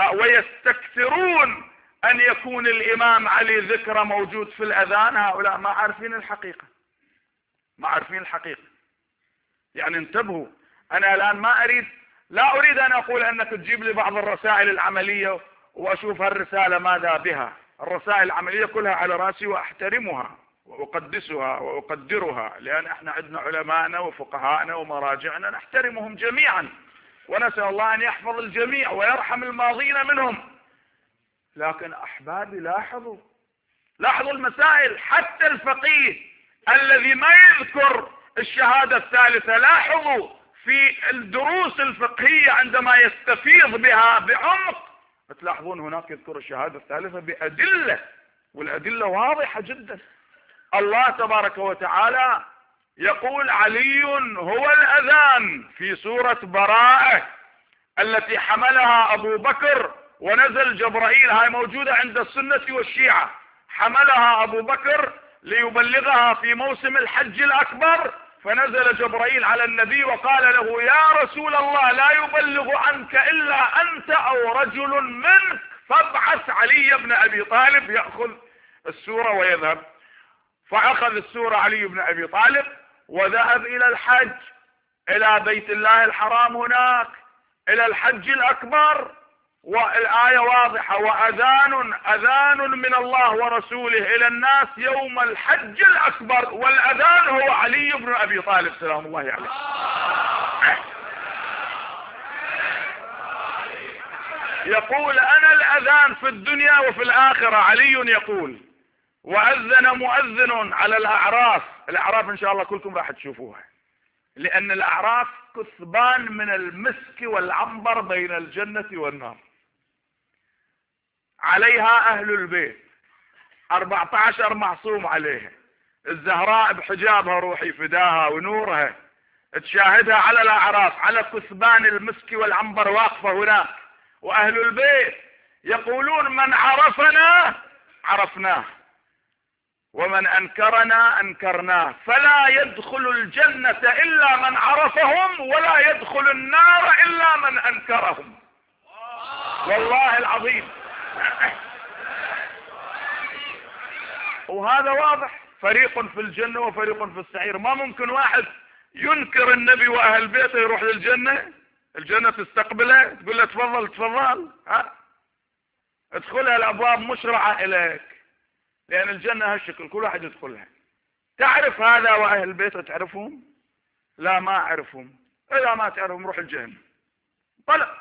S1: ويستكثرون أن يكون الإمام علي ذكر موجود في الأذان، هؤلاء ما عارفين الحقيقة، ما عارفين الحقيقة. يعني انتبهوا. أنا الآن ما أريد، لا أريد أن أقول أنك تجيب لي بعض الرسائل العملية وأشوف هالرسالة ماذا بها. الرسائل العملية كلها على رأسي وأحترمها وأقدسها وأقدرها، لأن احنا عندنا علماءنا وفقهاءنا ومراجعنا نحترمهم جميعا، ونسأل الله أن يحفظ الجميع ويرحم الماضين منهم. لكن أحبابي لاحظوا، لاحظوا المسائل. حتى الفقيه الذي ما يذكر الشهادة الثالثة، لاحظوا في الدروس الفقهية عندما يستفيض بها بعمق، تلاحظون هناك يذكر الشهادة الثالثة بأدلة، والأدلة واضحة جدا. الله تبارك وتعالى يقول علي هو الأذان في سورة براءة التي حملها أبو بكر ونزل جبرائيل، هاي موجودة عند السنة والشيعة، حملها أبو بكر ليبلغها في موسم الحج الأكبر، فنزل جبرائيل على النبي وقال له يا رسول الله لا يبلغ عنك إلا أنت أو رجل منك، فابعث علي بن أبي طالب يأخذ السورة ويذهب. فأخذ السورة علي بن أبي طالب وذهب إلى الحج، إلى بيت الله الحرام هناك، إلى الحج الأكبر، والآية واضحة، وأذان أذان من الله ورسوله إلى الناس يوم الحج الأكبر، والأذان هو علي بن أبي طالب سلام الله عليه. يقول أنا الأذان في الدنيا وفي الآخرة. علي يقول وأذن مؤذن على الأعراف. الأعراف إن شاء الله كلكم راح تشوفوها، لأن الأعراف كثبان من المسك والعنبر بين الجنة والنار، عليها أهل البيت أربعة عشر معصوم عليها، الزهراء بحجابها روحي فداها ونورها تشاهدها على الأعراف، على كثبان المسك والعنبر واقفة هناك، وأهل البيت يقولون من عرفنا عرفناه ومن أنكرنا أنكرناه، فلا يدخل الجنة إلا من عرفهم ولا يدخل النار إلا من أنكرهم. والله العظيم. وهذا واضح، فريق في الجنة وفريق في السعير. ما ممكن واحد ينكر النبي وأهل بيته يروح للجنة، الجنة تستقبله تقول له تفضل تفضل، ها ادخلها، الأبواب مشرعة إليك، لأن الجنة هالشكل كل واحد يدخلها. تعرف هذا وأهل بيته تعرفهم؟ لا ما أعرفهم. إذا ما تعرفهم روح الجنة. طلق.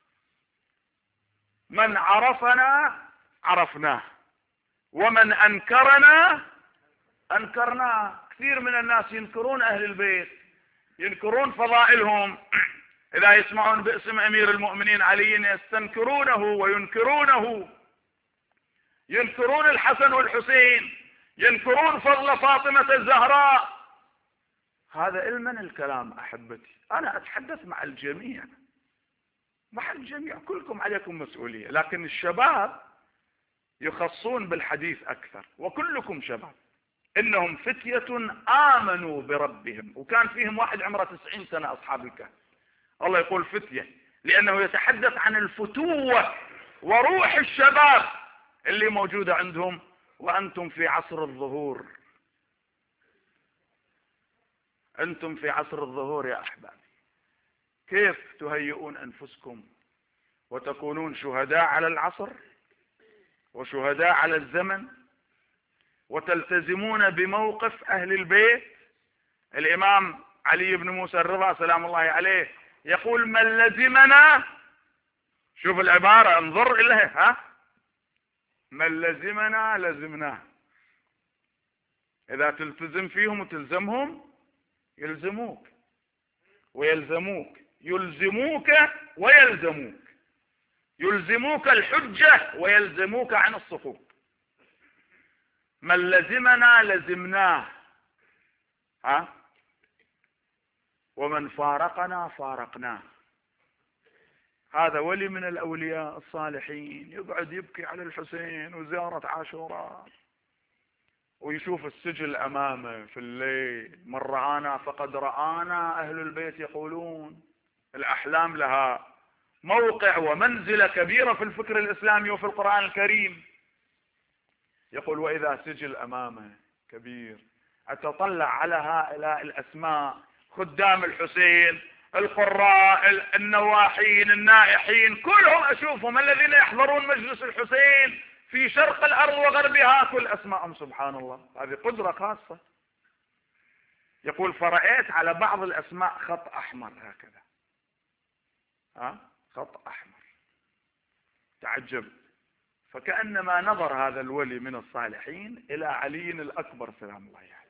S1: من عرفنا عرفناه ومن أنكرنا أنكرناه. كثير من الناس ينكرون أهل البيت، ينكرون فضائلهم. إذا يسمعون باسم أمير المؤمنين علي يستنكرونه وينكرونه، ينكرون الحسن والحسين، ينكرون فضل فاطمة الزهراء. هذا علما الكلام أحبتي، أنا أتحدث مع الجميع، مع الجميع، كلكم عليكم مسؤولية، لكن الشباب يخصون بالحديث أكثر، وكلكم شباب. إنهم فتية آمنوا بربهم، وكان فيهم واحد عمره تسعين سنة أصحاب الكهف. الله يقول فتية لأنه يتحدث عن الفتوة وروح الشباب اللي موجودة عندهم، وأنتم في عصر الظهور. أنتم في عصر الظهور يا أحبابي. كيف تهيئون أنفسكم وتكونون شهداء على العصر وشهداء على الزمن، وتلتزمون بموقف أهل البيت؟ الإمام علي بن موسى الرضا سلام الله عليه يقول: من لزمنا، شوف العبارة انظر إليها، ها، من لزمنا لزمناه. إذا تلتزم فيهم وتلزمهم يلزموك ويلزموك، يلزموك ويلزموك، يلزموك الحجة ويلزموك عن الصفوف. من لزمنا لزمناه، ها، ومن فارقنا فارقناه. هذا ولي من الأولياء الصالحين يقعد يبكي على الحسين وزيارة عاشوراء، ويشوف السجل أمامه في الليل: من رآنا فقد رآنا. أهل البيت يقولون الأحلام لها موقع ومنزلة كبيرة في الفكر الإسلامي وفي القرآن الكريم. يقول: وإذا سجل أمامه كبير أتطلع على هؤلاء الأسماء، خدام الحسين، القراء، النواحين، النائحين، كلهم أشوفهم الذين يحضرون مجلس الحسين في شرق الأرض وغربها، كل أسماءهم سبحان الله. هذه قدرة خاصة. يقول: فرأيت على بعض الأسماء خط أحمر هكذا، ها، خط أحمر. تعجبت، فكأنما نظر هذا الولي من الصالحين إلى علي الأكبر سلام الله عليه،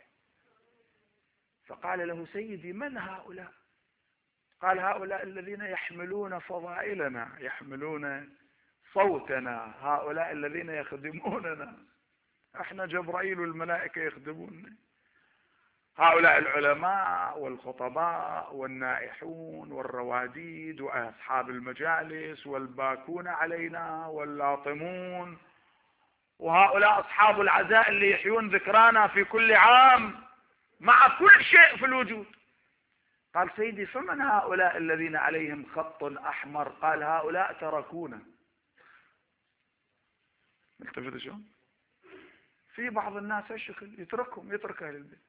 S1: فقال له: سيدي من هؤلاء؟ قال: هؤلاء الذين يحملون فضائلنا، يحملون صوتنا، هؤلاء الذين يخدموننا، احنا جبرائيل والملائكة يخدموننا. هؤلاء العلماء والخطباء والنائحون والرواديد وأصحاب المجالس والباكون علينا واللاطمون، وهؤلاء أصحاب العزاء اللي يحيون ذكرانا في كل عام مع كل شيء في الوجود. قال: سيدي فمن هؤلاء الذين عليهم خط أحمر؟ قال: هؤلاء تركونا. التفت شلون؟ في بعض الناس هالشكل، يتركهم، يترك أهل البيت.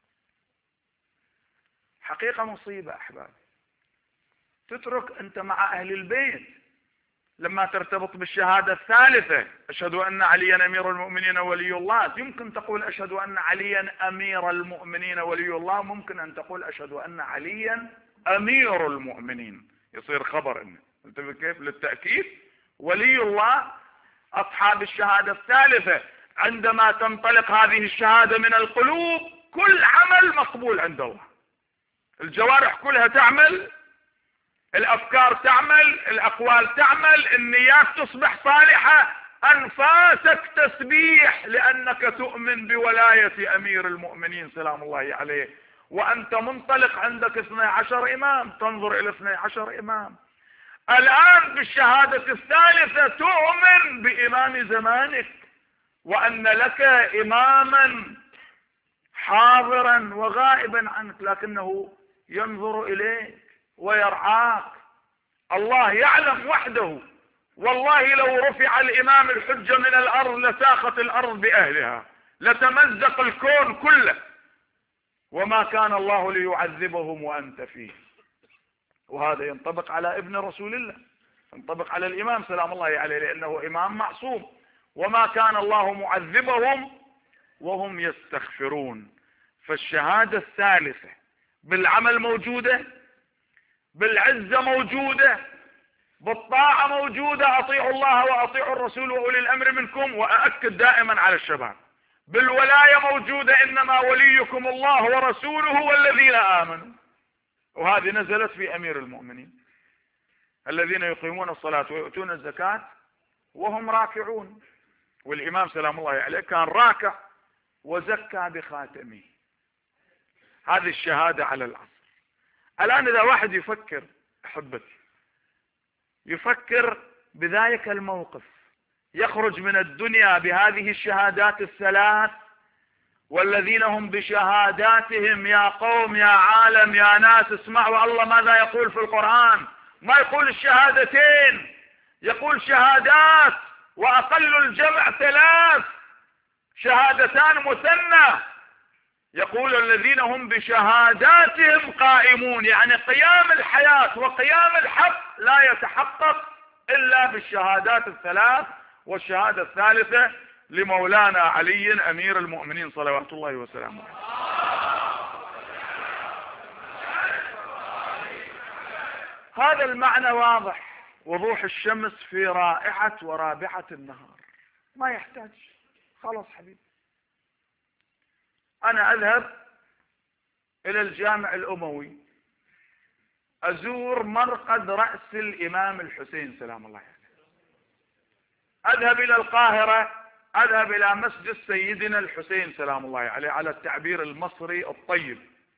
S1: حقيقة مصيبة أحباب، تترك أنت مع أهل البيت لما ترتبط بالشهادة الثالثة: أشهد أن عليا أمير المؤمنين ولي الله. يمكن تقول أشهد أن عليا أمير المؤمنين ولي الله، ممكن أن تقول أشهد أن عليا أمير المؤمنين، يصير خبر إنه أنت كيف للتأكيد. ولي الله أصحاب الشهادة الثالثة، عندما تنطلق هذه الشهادة من القلوب كل عمل مقبول عند الله. الجوارح كلها تعمل، الأفكار تعمل، الأقوال تعمل، النيات تصبح صالحة، أنفاسك تسبيح، لأنك تؤمن بولاية أمير المؤمنين سلام الله عليه. وأنت منطلق عندك اثني عشر إمام، تنظر إلى اثني عشر إمام. الآن بالشهادة الثالثة تؤمن بإمام زمانك، وأن لك إماما حاضرا وغائبا عنك، لكنه ينظر إليك ويرعاك. الله يعلم وحده، والله لو رفع الإمام الحجة من الأرض لساقت الأرض بأهلها، لتمزق الكون كله، وما كان الله ليعذبهم وأنت فيه. وهذا ينطبق على ابن رسول الله، ينطبق على الإمام سلام الله عليه، لأنه إمام معصوم. وما كان الله معذبهم وهم يستغفرون. فالشهادة الثالثة بالعمل موجودة، بالعزة موجودة، بالطاعة موجودة، أطيعوا الله وأطيعوا الرسول وأولي الأمر منكم، وأأكد دائما على الشباب. بالولاية موجودة، إنما وليكم الله ورسوله والذين آمنوا. وهذه نزلت في أمير المؤمنين الذين يقيمون الصلاة ويؤتون الزكاة وهم راكعون، والإمام سلام الله عليه كان راكع وزكى بخاتمه. هذه الشهادة على العصر. الآن إذا واحد يفكر أحبتي، يفكر بذلك الموقف، يخرج من الدنيا بهذه الشهادات الثلاث، والذين هم بشهاداتهم يا قوم يا عالم يا ناس اسمعوا الله ماذا يقول في القرآن. ما يقول الشهادتين، يقول شهادات، وأقل الجمع ثلاث، شهادتان مثنى. يقول الذين هم بشهاداتهم قائمون، يعني قيام الحياة وقيام الحق لا يتحقق إلا بالشهادات الثلاث، والشهادة الثالثة لمولانا علي أمير المؤمنين صلوات الله وسلامه. هذا المعنى واضح وضوح الشمس في رائحة ورابحة النهار، ما يحتاج. خلاص حبيبي، أنا أذهب إلى الجامع الأموي أزور مرقد رأس الإمام الحسين سلام الله عليه، أذهب إلى القاهرة أذهب إلى مسجد سيدنا الحسين سلام الله عليه على التعبير المصري الطيب،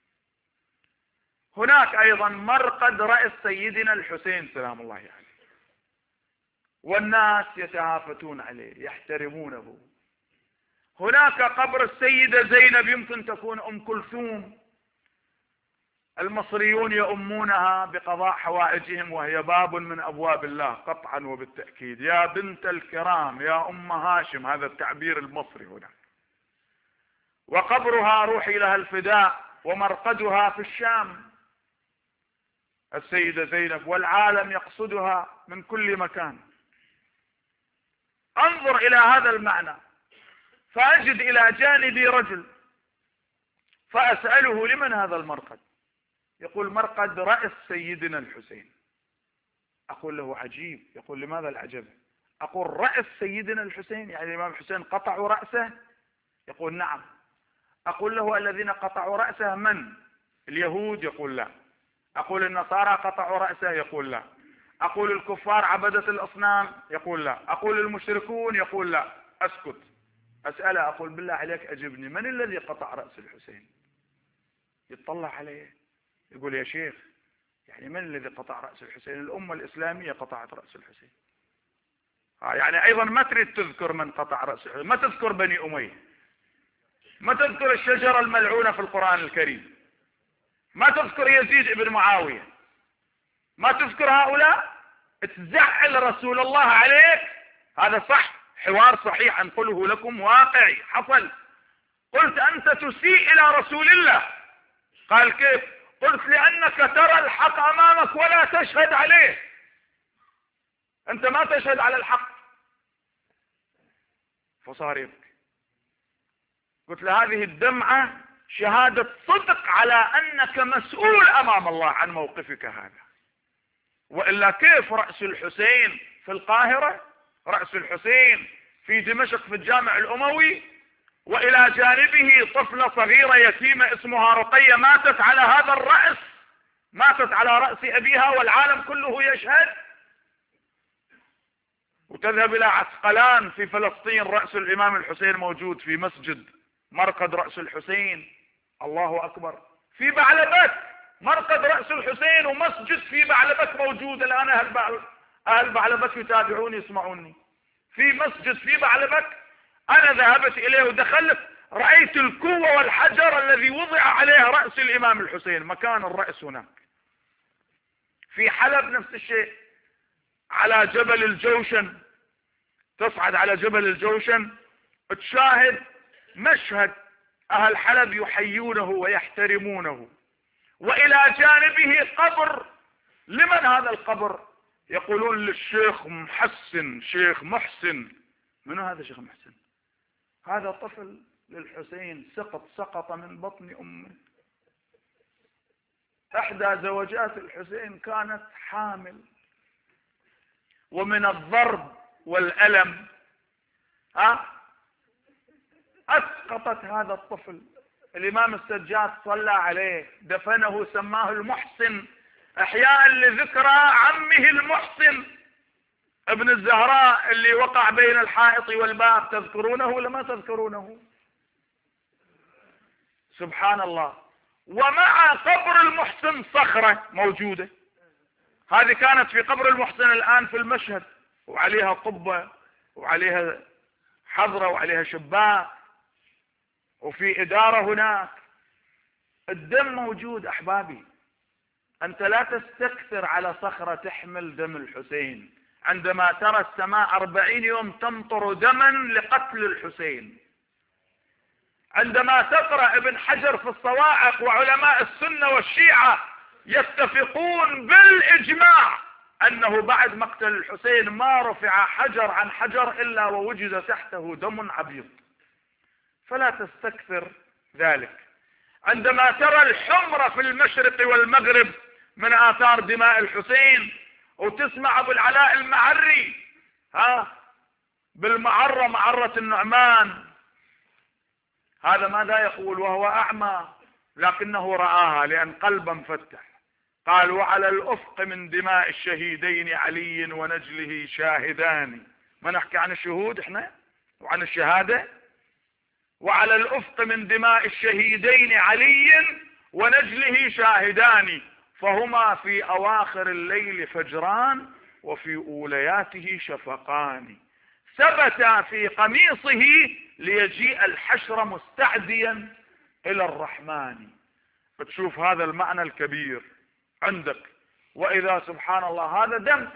S1: هناك أيضا مرقد رأس سيدنا الحسين سلام الله عليه، والناس يتهافتون عليه يحترمونه. هناك قبر السيدة زينب، يمكن تكون أم كلثوم، المصريون يؤمونها بقضاء حوائجهم وهي باب من أبواب الله قطعا وبالتأكيد، يا بنت الكرام يا أم هاشم، هذا التعبير المصري هنا. وقبرها روحي لها الفداء، ومرقدها في الشام السيدة زينب، والعالم يقصدها من كل مكان. انظر إلى هذا المعنى، فأجد إلى جانبي رجل فأسأله لمن هذا المرقد؟ يقول مرقد رأس سيدنا الحسين. أقول له عجيب. يقول لماذا العجب؟ أقول رأس سيدنا الحسين، يعني الإمام الحسين قطعوا رأسه؟ يقول نعم. أقول له الذين قطعوا رأسه من؟ اليهود؟ يقول لا. أقول النصارى قطعوا رأسه؟ يقول لا. أقول الكفار عبدة الأصنام؟ يقول لا. أقول المشركون؟ يقول لا. أسكت. أسأله أقول بالله عليك أجبني، من الذي قطع رأس الحسين؟ يطلع عليه يقول يا شيخ يعني من الذي قطع رأس الحسين؟ الأمة الإسلامية قطعت رأس الحسين. آه يعني أيضا ما تريد تذكر من قطع رأس الحسين، ما تذكر بني أمية، ما تذكر الشجرة الملعونة في القرآن الكريم، ما تذكر يزيد بن معاوية، ما تذكر هؤلاء، تزعل رسول الله عليك. هذا صح، حوار صحيح أنقله لكم واقعي حصل. قلت أنت تسيء إلى رسول الله. قال كيف؟ قلت لأنك ترى الحق أمامك ولا تشهد عليه، أنت ما تشهد على الحق. فصار يبكي. قلت له هذه الدمعة شهادة صدق على أنك مسؤول أمام الله عن موقفك هذا، وإلا كيف رأس الحسين في القاهرة، رأس الحسين في دمشق في الجامع الأموي، وإلى جانبه طفلة صغيرة يتيمة اسمها رقية ماتت على هذا الرأس، ماتت على رأس أبيها والعالم كله يشهد. وتذهب إلى عسقلان في فلسطين، رأس الإمام الحسين موجود في مسجد مرقد رأس الحسين. الله أكبر. في بعلبك مرقد رأس الحسين ومسجد في بعلبك موجود الآن. أهل بعلبك, أهل بعلبك يتابعون يسمعوني. في مسجد في بعلبك أنا ذهبت إليه ودخلت، رأيت الكوة والحجر الذي وضع عليه رأس الإمام الحسين، مكان الرأس هناك. في حلب نفس الشيء، على جبل الجوشن، تصعد على جبل الجوشن تشاهد مشهد أهل حلب يحيونه ويحترمونه، وإلى جانبه قبر. لمن هذا القبر؟ يقولون للشيخ محسن، شيخ محسن. من هذا شيخ محسن؟ هذا طفل للحسين سقط سقط من بطن أمه. إحدى زوجات الحسين كانت حامل، ومن الضرب والألم ها أسقطت هذا الطفل الإمام السجاد صلى عليه، دفنه، سماه المحسن إحياء لذكرى عمه المحسن ابن الزهراء اللي وقع بين الحائط والباب. تذكرونه ولا ما تذكرونه؟ سبحان الله. ومع قبر المحسن صخرة موجودة، هذه كانت في قبر المحسن الآن في المشهد، وعليها قبة وعليها حضرة وعليها شباك وفي إدارة هناك. الدم موجود أحبابي. أنت لا تستكثر على صخرة تحمل دم الحسين عندما ترى السماء أربعين يوم تمطر دما لقتل الحسين. عندما تقرأ ابن حجر في الصواعق وعلماء السنة والشيعة يتفقون بالإجماع أنه بعد مقتل الحسين ما رفع حجر عن حجر إلا ووجد تحته دم عبيض. فلا تستكثر ذلك. عندما ترى الحمرة في المشرق والمغرب من آثار دماء الحسين، وتسمع أبو العلاء المعري ها بالمعرة، معرة النعمان، هذا ماذا يقول وهو أعمى لكنه رآها لأن قلبه مفتح؟ قال: وعلى الأفق من دماء الشهيدين علي ونجله شاهدان. ما نحكي عن الشهود احنا وعن الشهادة؟ وعلى الأفق من دماء الشهيدين علي ونجله شاهدان، فهما في أواخر الليل فجران وفي أولياته شفقان، ثبت في قميصه ليجيء الحشر مستعديا إلى الرحمن. بتشوف هذا المعنى الكبير عندك. وإذا سبحان الله هذا دم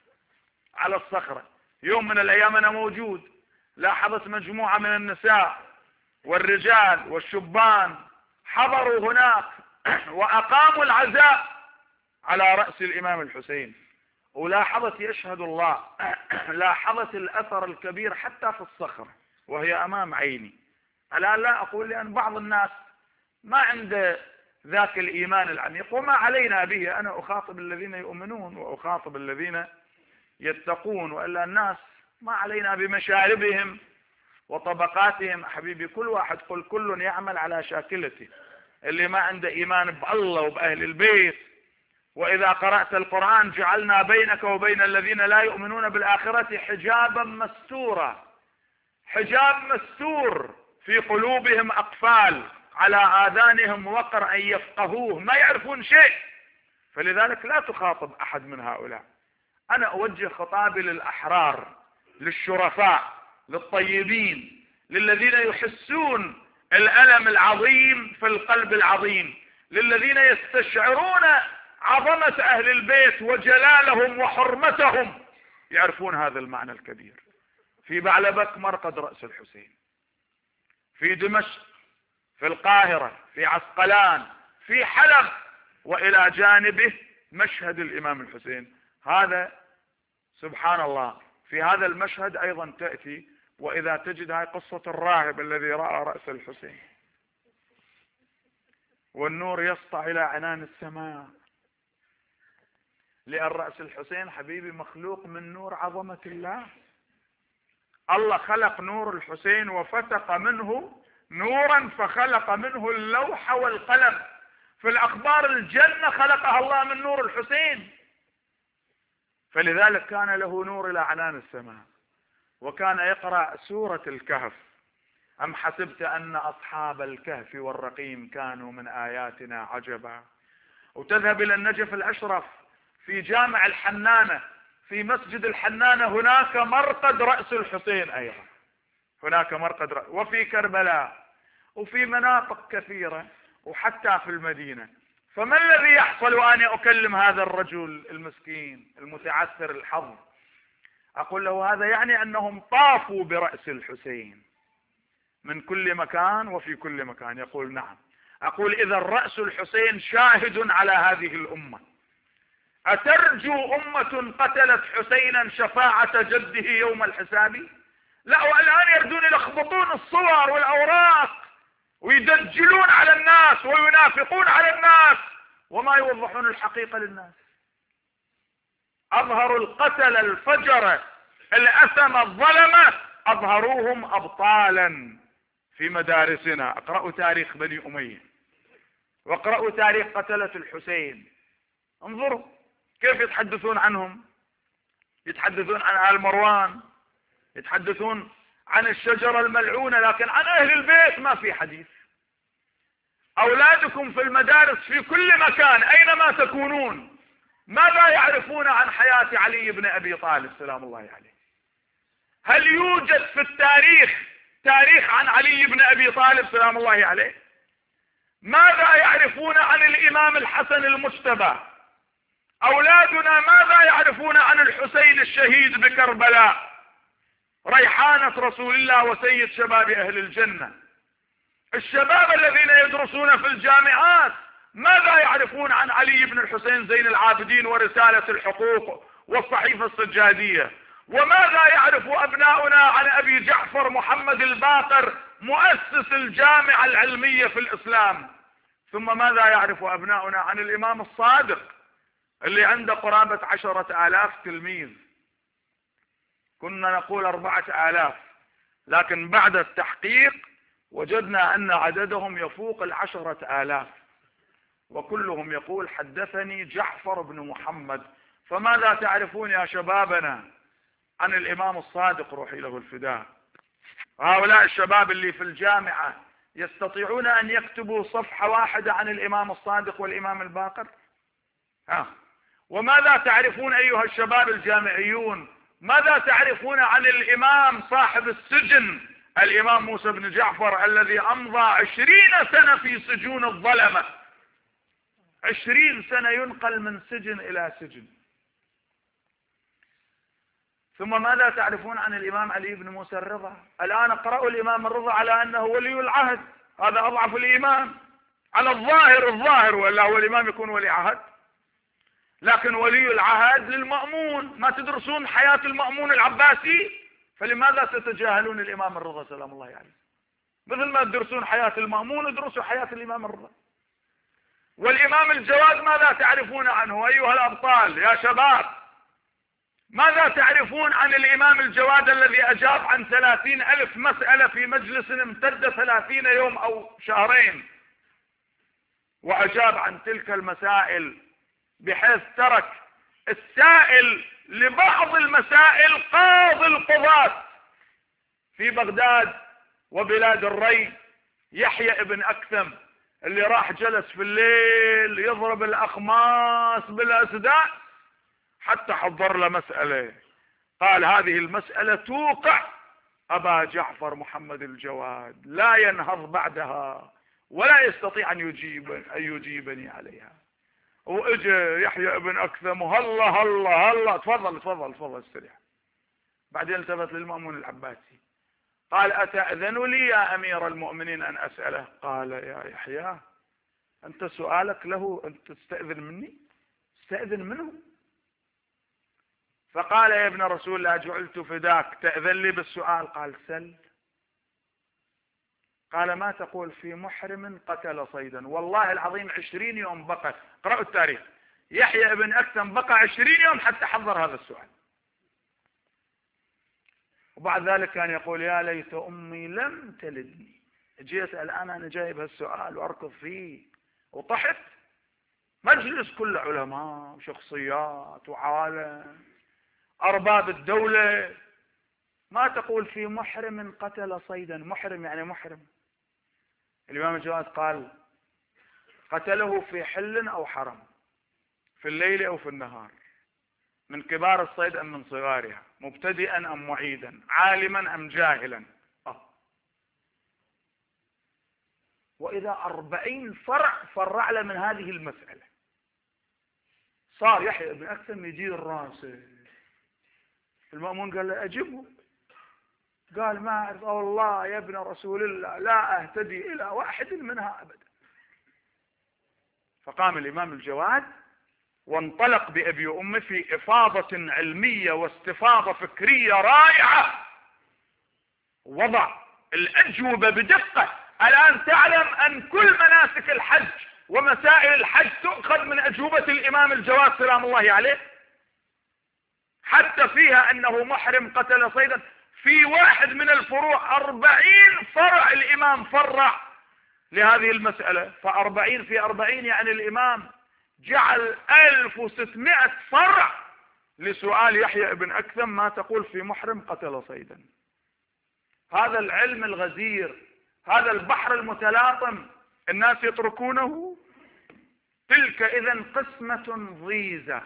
S1: على الصخرة. يوم من الأيام أنا موجود، لاحظت مجموعة من النساء والرجال والشبان حضروا هناك وأقاموا العزاء على رأس الإمام الحسين. ولاحظت يشهد الله لاحظت الأثر الكبير حتى في الصخرة وهي أمام عيني. الآن لا أقول لأن بعض الناس ما عنده ذاك الإيمان العميق، وما علينا به. أنا أخاطب الذين يؤمنون وأخاطب الذين يتقون، وإلا الناس ما علينا بمشاربهم وطبقاتهم. حبيبي كل واحد، قل كل يعمل على شاكلته. اللي ما عنده إيمان بالله وبأهل البيت، وإذا قرأت القرآن جعلنا بينك وبين الذين لا يؤمنون بالآخرة حجابا مستورا. حجاب مستور، في قلوبهم أقفال، على آذانهم وقر أن يفقهوه، ما يعرفون شيء. فلذلك لا تخاطب أحد من هؤلاء. أنا أوجه خطابي للأحرار، للشرفاء، للطيبين، للذين يحسون الألم العظيم في القلب العظيم، للذين يستشعرون عظمة أهل البيت وجلالهم وحرمتهم، يعرفون هذا المعنى الكبير. في بعلبك مرقد رأس الحسين، في دمشق، في القاهرة، في عسقلان، في حلب، وإلى جانبه مشهد الإمام الحسين. هذا سبحان الله. في هذا المشهد أيضا تأتي، وإذا تجد هاي قصة الراهب الذي رأى رأس الحسين والنور يسطع إلى عنان السماء، لأن رأس الحسين حبيبي مخلوق من نور عظمة الله. الله خلق نور الحسين وفتق منه نورا فخلق منه اللوح والقلم. في الأخبار الجنة خلقها الله من نور الحسين، فلذلك كان له نور إلى عنان السماء. وكان يقرأ سورة الكهف: أم حسبت أن أصحاب الكهف والرقيم كانوا من آياتنا عجبا. وتذهب إلى النجف الأشرف في جامع الحنانة، في مسجد الحنانة هناك مرقد رأس الحسين أيضا، هناك مرقد رأس. وفي كربلاء وفي مناطق كثيرة وحتى في المدينة. فما الذي يحصل وأنا أكلم هذا الرجل المسكين المتعثر الحظ؟ أقول له هذا يعني أنهم طافوا برأس الحسين من كل مكان وفي كل مكان. يقول نعم. أقول إذا رأس الحسين شاهد على هذه الأمة. أترجو أمة قتلت حسينا شفاعة جده يوم الحساب؟ لا، والآن يردون يلخبطون الصور والأوراق ويدجلون على الناس وينافقون على الناس وما يوضحون الحقيقة للناس. أظهروا القتل الفجر الأثم الظلمة، أظهروهم أبطالا في مدارسنا، اقرأوا تاريخ بني أمية واقرأوا تاريخ قتلة الحسين، انظروا كيف يتحدثون عنهم. يتحدثون عن آل مروان، يتحدثون عن الشجرة الملعونة، لكن عن أهل البيت ما في حديث. أولادكم في المدارس في كل مكان أينما تكونون، ماذا يعرفون عن حياة علي بن أبي طالب سلام الله عليه؟ هل يوجد في التاريخ تاريخ عن علي بن أبي طالب سلام الله عليه؟ ماذا يعرفون عن الإمام الحسن المجتبى؟ أولادنا ماذا يعرفون عن الحسين الشهيد بكربلاء، ريحانة رسول الله وسيد شباب أهل الجنة؟ الشباب الذين يدرسون في الجامعات ماذا يعرفون عن علي بن الحسين زين العابدين ورسالة الحقوق والصحيفة السجادية؟ وماذا يعرف أبناؤنا عن أبي جعفر محمد الباقر مؤسس الجامعة العلمية في الإسلام؟ ثم ماذا يعرف أبناؤنا عن الإمام الصادق اللي عنده قرابة عشرة آلاف تلميذ؟ كنا نقول أربعة آلاف، لكن بعد التحقيق وجدنا أن عددهم يفوق العشرة آلاف، وكلهم يقول حدثني جعفر بن محمد. فماذا تعرفون يا شبابنا عن الإمام الصادق روحي له الفداء؟ هؤلاء الشباب اللي في الجامعة يستطيعون أن يكتبوا صفحة واحدة عن الإمام الصادق والإمام الباقر؟ ها. وماذا تعرفون أيها الشباب الجامعيون، ماذا تعرفون عن الإمام صاحب السجن الإمام موسى بن جعفر الذي أمضى عشرين سنة في سجون الظلمة، عشرين سنة ينقل من سجن إلى سجن؟ ثم ماذا تعرفون عن الإمام علي بن موسى الرضا؟ الآن اقرأوا الإمام الرضا على أنه ولي العهد، هذا أضعف الإيمان على الظاهر الظاهر، ولا هو الإمام يكون ولي عهد؟ لكن ولي العهد للمأمون. ما تدرسون حياة المأمون العباسي؟ فلماذا تتجاهلون الإمام الرضا سلام الله عليه؟ مثل ما تدرسون حياة المأمون ادرسوا حياة الإمام الرضا. والإمام الجواد ماذا تعرفون عنه أيها الأبطال يا شباب؟ ماذا تعرفون عن الإمام الجواد الذي أجاب عن ثلاثين ألف مسألة في مجلس امتد ثلاثين يوم أو شهرين، وأجاب عن تلك المسائل بحيث ترك السائل لبعض المسائل قاضي القضاة في بغداد وبلاد الري يحيى ابن أكثم، اللي راح جلس في الليل يضرب الأخماس بالأسداء حتى حضر له مسألة، قال هذه المسألة توقع أبا جعفر محمد الجواد، لا ينهض بعدها ولا يستطيع أن يجيب أن يجيبني عليها. واجى يحيى ابن أكثم وهلا هلا هلا تفضل تفضل تفضل استريح. بعدين التفت للمأمون العباسي قال أتأذن لي يا أمير المؤمنين أن أسأله؟ قال يا يحيى أنت سؤالك له أنت تستأذن مني؟ استأذن منه. فقال يا ابن رسول الله جعلت فداك تأذن لي بالسؤال؟ قال سل. قال ما تقول في محرم قتل صيدا؟ والله العظيم عشرين يوم بقى، اقرأوا التاريخ، يحيى ابن أكثم بقى عشرين يوم حتى حضر هذا السؤال. وبعد ذلك كان يقول يا ليت أمي لم تلدني، جيت الآن أنا جايب هالسؤال وأركض فيه، وطحت مجلس كل علماء وشخصيات وعالم أرباب الدولة. ما تقول في محرم قتل صيدا؟ محرم يعني محرم. الإمام الجواد قال قتله في حل أو حرم، في الليل أو في النهار، من كبار الصيد أم من صغارها، مبتدئا أم معيدا، عالما أم جاهلا. أه. وإذا أربعين فرع فرع له من هذه المسألة، صار يحيى بن أكثم يجير راسه. المأمون قال له أجبه، قال ما أعرف والله يا ابن رسول الله لا أهتدي إلى واحد منها أبدا. فقام الإمام الجواد وانطلق بأبي أمه في إفاضة علمية واستفاضة فكرية رائعة، وضع الأجوبة بدقة. الآن تعلم أن كل مناسك الحج ومسائل الحج تؤخذ من أجوبة الإمام الجواد سلام الله عليه، حتى فيها أنه محرم قتل صيدا. في واحد من الفروع أربعين فرع الإمام فرع لهذه المسألة، فأربعين في أربعين يعني الإمام جعل ألف وستمائة فرع لسؤال يحيى بن أكثم ما تقول في محرم قتل صيدا. هذا العلم الغزير، هذا البحر المتلاطم، الناس يتركونه. تلك إذن قسمة ضيزة.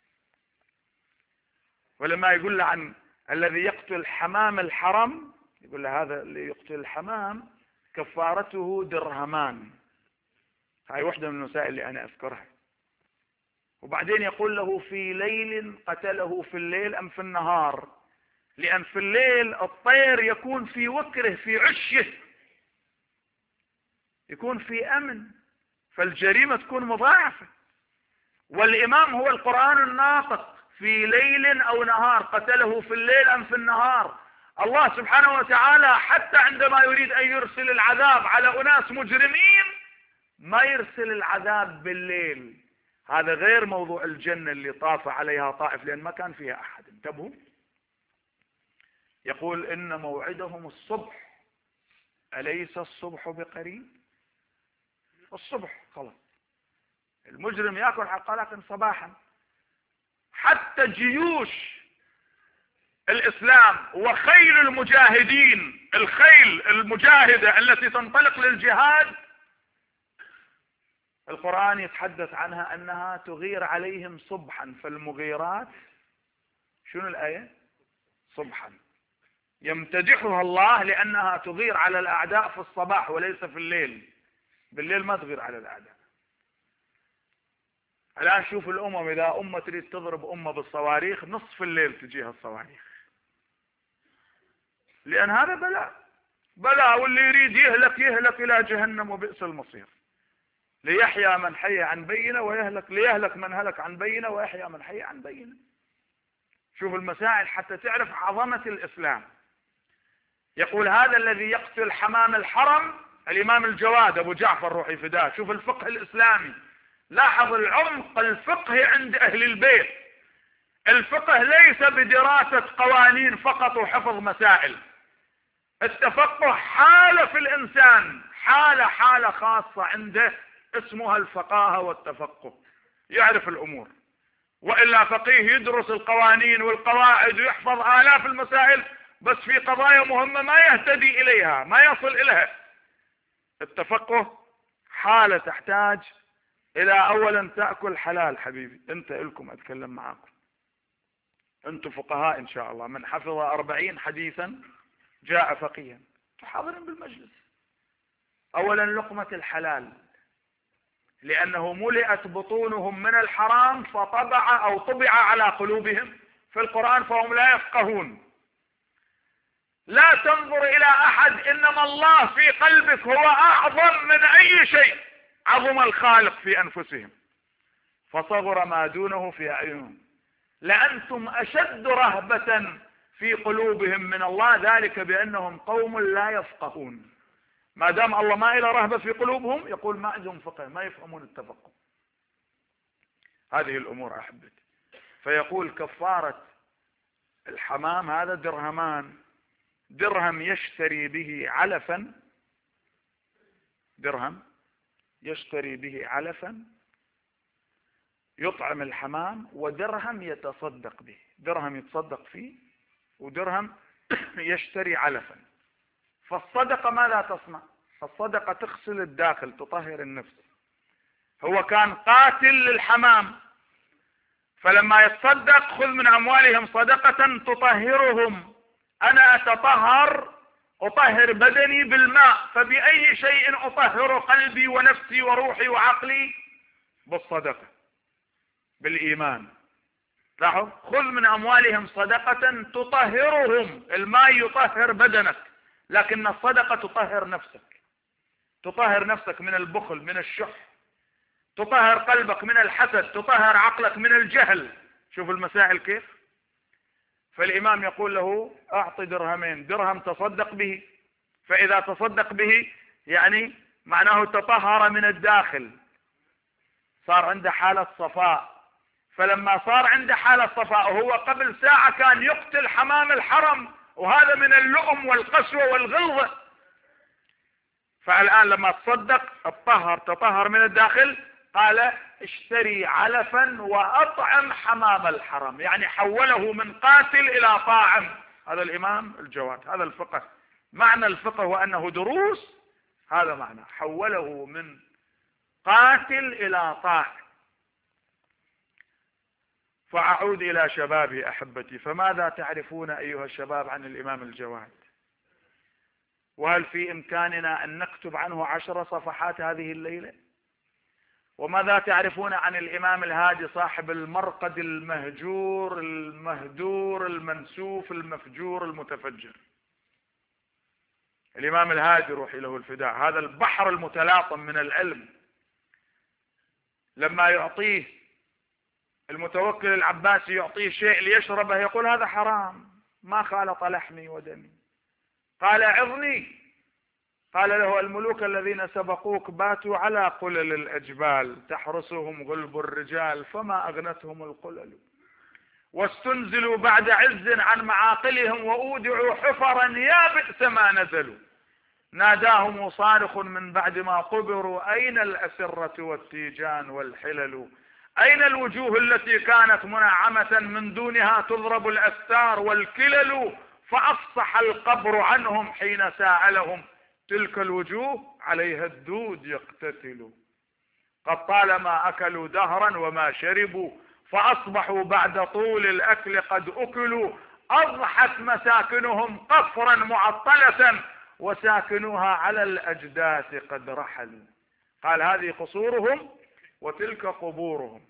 S1: ولما يقول له عن الذي يقتل حمام الحرم، يقول له هذا اللي يقتل الحمام كفارته درهمان. هاي واحدة من المسائل اللي أنا أذكرها. وبعدين يقول له في ليل قتله في الليل أم في النهار، لأن في الليل الطير يكون في وكره في عشه، يكون في أمن، فالجريمة تكون مضاعفة. والإمام هو القرآن الناطق، في ليل أو نهار قتله في الليل أم في النهار. الله سبحانه وتعالى حتى عندما يريد أن يرسل العذاب على أناس مجرمين ما يرسل العذاب بالليل. هذا غير موضوع الجنة اللي طاف عليها طائف لأن ما كان فيها أحد. انتبهوا، يقول إن موعدهم الصبح أليس الصبح بقريب؟ الصبح خلاص المجرم يأكل حقا، لكن صباحا حتى جيوش الإسلام وخيل المجاهدين، الخيل المجاهدة التي تنطلق للجهاد، القرآن يتحدث عنها أنها تغير عليهم صبحا، فالمغيرات شنو الآية؟ صبحا. يمتدحها الله لأنها تغير على الأعداء في الصباح وليس في الليل. بالليل ما تغير على الأعداء. الآن شوف الأمم، إذا أمة تريد تضرب أمة بالصواريخ نصف الليل تجيها الصواريخ، لأن هذا بلاء بلاء، واللي يريد يهلك يهلك إلى جهنم وبئس المصير. ليحيى من حي عن بينة ويهلك ليهلك من هلك عن بينة ويحيى من حي عن بينة. شوف المسائل حتى تعرف عظمة الإسلام. يقول هذا الذي يقتل حمام الحرم الإمام الجواد أبو جعفر روحي فداه. شوف الفقه الإسلامي، لاحظ العمق الفقهي عند أهل البيت. الفقه ليس بدراسة قوانين فقط وحفظ مسائل. التفقه حالة في الإنسان، حالة حالة خاصة عنده اسمها الفقاهة والتفقه، يعرف الأمور. وإلا فقيه يدرس القوانين والقواعد ويحفظ آلاف المسائل، بس في قضايا مهمة ما يهتدي إليها، ما يصل إليها. التفقه حالة تحتاج إلى أولا تأكل حلال. حبيبي أنت إلكم أتكلم معاكم، أنتم فقهاء إن شاء الله، من حفظ أربعين حديثا جاء فقيها. حاضرين بالمجلس. أولا لقمة الحلال، لأنه ملئت بطونهم من الحرام فطبع أو طبع على قلوبهم في القرآن فهم لا يفقهون. لا تنظر إلى أحد، إنما الله في قلبك هو أعظم من أي شيء. عظم الخالق في أنفسهم فصغر ما دونه في أعينهم. لأنتم أشد رهبة في قلوبهم من الله، ذلك بأنهم قوم لا يفقهون. ما دام الله ما إلى رهبة في قلوبهم يقول ما عندهم فقه، ما يفهمون التفقه. هذه الأمور أحبتي. فيقول كفارة الحمام هذا درهمان، درهم يشتري به علفا، درهم يشتري به علفا يطعم الحمام، ودرهم يتصدق به، درهم يتصدق فيه ودرهم يشتري علفا. فالصدقة ماذا تصنع؟ الصدقة تغسل الداخل، تطهر النفس. هو كان قاتل للحمام، فلما يتصدق خذ من أموالهم صدقة تطهرهم. أنا أتطهر، أطهر بدني بالماء، فبأي شيء أطهر قلبي ونفسي وروحي وعقلي؟ بالصدقة، بالإيمان. لاحظ، خذ من أموالهم صدقة تطهرهم. الماء يطهر بدنك، لكن الصدقة تطهر نفسك، تطهر نفسك من البخل، من الشح، تطهر قلبك من الحسد، تطهر عقلك من الجهل. شوف المسائل كيف. فالإمام يقول له أعطي درهمين، درهم تصدق به، فإذا تصدق به يعني معناه تطهر من الداخل، صار عنده حالة صفاء. فلما صار عنده حالة صفاء وهو قبل ساعة كان يقتل حمام الحرم وهذا من اللؤم والقسوة والغلظة. فالآن لما تصدق الطهر تطهر من الداخل، قال اشتري علفا وأطعم حمام الحرم، يعني حوله من قاتل إلى طاعم. هذا الإمام الجواد، هذا الفقه. معنى الفقه وأنه دروس، هذا معنى حوله من قاتل إلى طاعم. فأعود إلى شبابي أحبتي، فماذا تعرفون أيها الشباب عن الإمام الجواد؟ وهل في إمكاننا أن نكتب عنه عشر صفحات هذه الليلة؟ وماذا تعرفون عن الإمام الهادي صاحب المرقد المهجور المهدور المنسوف المفجور المتفجر؟ الإمام الهادي روحي له الفداء، هذا البحر المتلاطم من العلم، لما يعطيه المتوكل العباسي يعطيه شيء ليشربه يقول هذا حرام، ما خالط لحمي ودمي. قال عظني، قال له الملوك الذين سبقوك باتوا على قلل الأجبال تحرسهم غلب الرجال فما أغنتهم القلل، واستنزلوا بعد عز عن معاقلهم وأودعوا حفرا يا بئس ما نزلوا. ناداهم صارخ من بعد ما قبروا أين الأسرة والتيجان والحلل، أين الوجوه التي كانت منعمة من دونها تضرب الأستار والكلل، فأفصح القبر عنهم حين ساءلهم تلك الوجوه عليها الدود يقتتل. قد طالما أكلوا دهرا وما شربوا فأصبحوا بعد طول الأكل قد أكلوا، أضحت مساكنهم قفرا معطلة وساكنوها على الأجداث قد رحلوا. قال هذه قصورهم وتلك قبورهم.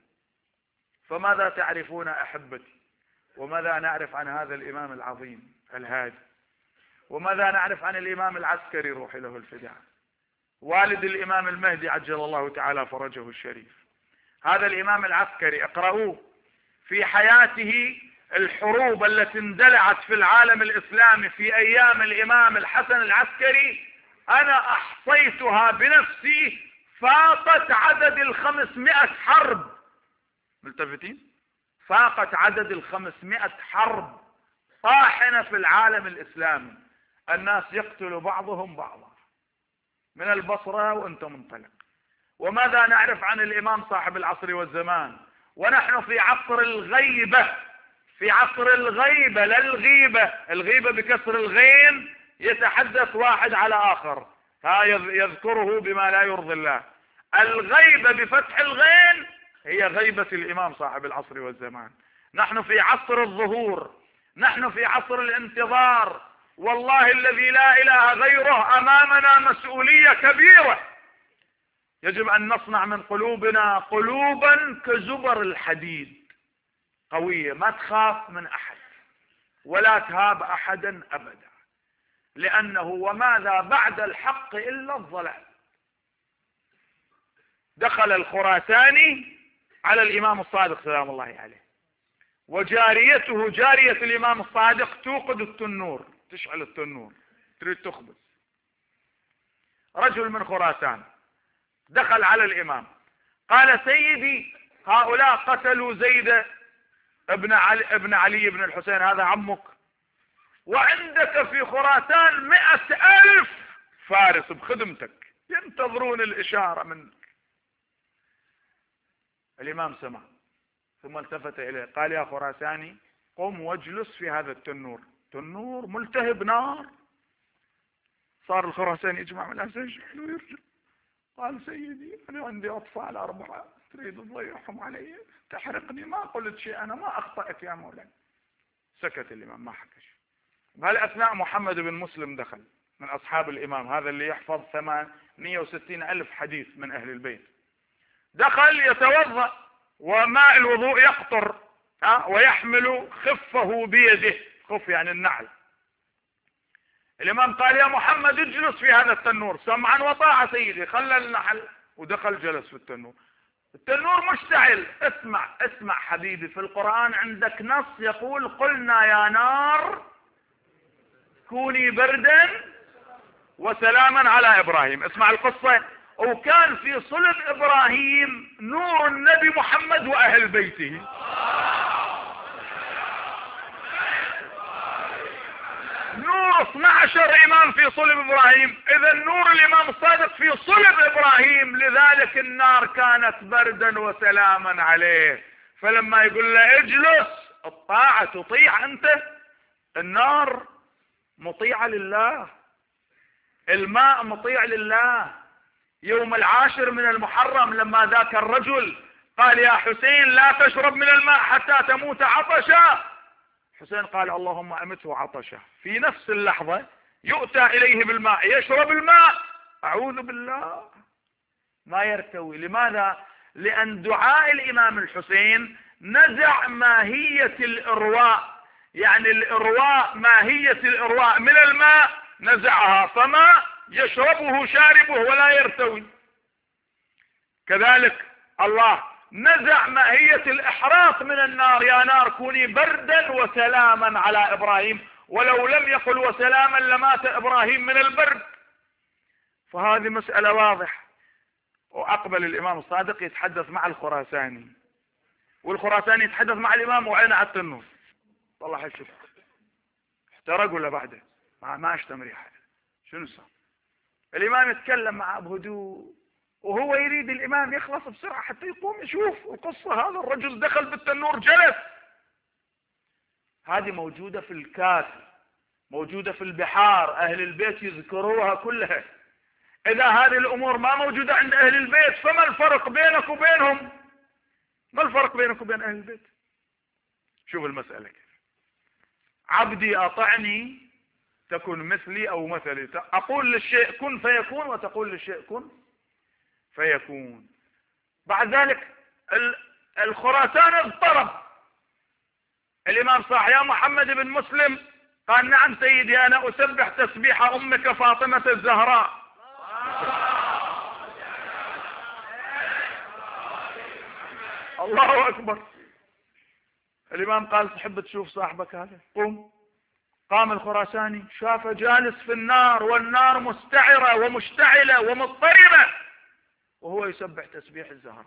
S1: فماذا تعرفون أحبتي؟ وماذا نعرف عن هذا الإمام العظيم الهادي؟ وماذا نعرف عن الإمام العسكري روحي له الفداء، والد الإمام المهدي عجل الله تعالى فرجه الشريف؟ هذا الإمام العسكري اقرأوه في حياته الحروب التي اندلعت في العالم الإسلامي في أيام الإمام الحسن العسكري، أنا أحصيتها بنفسي، فاقت عدد الخمسمائة حرب. ملتفتين؟ فاقت عدد الخمسمائة حرب طاحنة في العالم الإسلامي، الناس يقتل بعضهم بعضا من البصرة وانت منطلق. وماذا نعرف عن الإمام صاحب العصر والزمان ونحن في عصر الغيبة؟ في عصر الغيبة لا الغيبة، الغيبة بكسر الغين يتحدث واحد على آخر، ها يذكره بما لا يرضي الله. الغيبة بفتح الغين هي غيبة الإمام صاحب العصر والزمان. نحن في عصر الظهور، نحن في عصر الانتظار، والله الذي لا إله غيره أمامنا مسؤولية كبيرة. يجب أن نصنع من قلوبنا قلوبا كزبر الحديد قوية، ما تخاف من أحد ولا تهاب أحدا أبدا، لأنه وماذا بعد الحق إلا الضلال. دخل الخراساني على الإمام الصادق سلام الله عليه، وجاريته جارية الإمام الصادق توقد التنور، تشعل التنور، تريد تخبز. رجل من خراسان دخل على الإمام قال سيدي هؤلاء قتلوا زيد ابن علي, ابن علي بن الحسين، هذا عمك، وعندك في خراسان مئة ألف فارس بخدمتك ينتظرون الإشارة منك. الإمام سمع ثم التفت إليه قال يا خراساني قم واجلس في هذا التنور. تنور ملتهب نار. صار الخراساني يجمع من الناس ويرجع. قال سيدي أنا عندي أطفال أربعة تريد تضيعهم علي، تحرقني، ما قلت شيء، أنا ما أخطأت يا مولانا. سكت الإمام ما حكى شيء. بهالأثناء محمد بن مسلم دخل من أصحاب الإمام، هذا اللي يحفظ ثمانية وستين ألف حديث من أهل البيت. دخل يتوضأ وماء الوضوء يقطر ها ويحمل خفه بيده، خف يعني النعل. الإمام قال يا محمد اجلس في هذا التنور سمعا وطاعة سيدي. خلى النحل ودخل جلس في التنور. التنور مشتعل. اسمع اسمع حبيبي، في القرآن عندك نص يقول قلنا يا نار كوني بردا وسلاما على إبراهيم. اسمع القصة. وكان في صلب إبراهيم نور النبي محمد وأهل بيته. نور اثني عشر إمام في صلب إبراهيم، إذا نور الإمام الصادق في صلب إبراهيم، لذلك النار كانت بردا وسلاما عليه. فلما يقول له اجلس، الطاعة تطيع أنت، النار مطيعة لله، الماء مطيع لله. يوم العاشر من المحرم لما ذاك الرجل قال يا حسين لا تشرب من الماء حتى تموت عطشا، حسين قال اللهم أمته عطشا. في نفس اللحظة يؤتى إليه بالماء، يشرب الماء، أعوذ بالله، ما يرتوي. لماذا؟ لأن دعاء الإمام الحسين نزع ماهية الإرواء، يعني الإرواء، ماهية الإرواء من الماء نزعها، فما يشربه شاربه ولا يرتوي. كذلك الله نزع ماهية الإحراق من النار، يا نار كوني بردا وسلاما على إبراهيم، ولو لم يقل وسلاما لمات إبراهيم من البرد. فهذه مسألة واضحة. وأقبل الإمام الصادق يتحدث مع الخراساني، والخراساني يتحدث مع الإمام وعينه على التنور. والله شوف احترق ولا بعده ما ما اشتم ريحه. شنو صار؟ الإمام يتكلم معه بهدوء، وهو يريد الإمام يخلص بسرعة حتى يقوم يشوف القصة. هذا الرجل دخل بالتنور جلس. هذه موجودة في الكافي، موجودة في البحار، أهل البيت يذكروها كلها. إذا هذه الأمور ما موجودة عند أهل البيت فما الفرق بينك وبينهم؟ ما الفرق بينك وبين أهل البيت؟ شوف المسألة كيف. عبدي أطعني تكن مثلي أو مثلي، أقول للشيء كن فيكون وتقول للشيء كن فيكون. بعد ذلك الخراسان اضطرب. الإمام صاح يا محمد بن مسلم، قال نعم سيدي أنا أسبح تسبيح أمك فاطمة الزهراء. الله أكبر. الإمام قال تحب تشوف صاحبك هذا؟ قم. قام الخراساني شافه جالس في النار، والنار مستعرة ومشتعلة ومضطربة، وهو يسبح تسبيح الزهراء.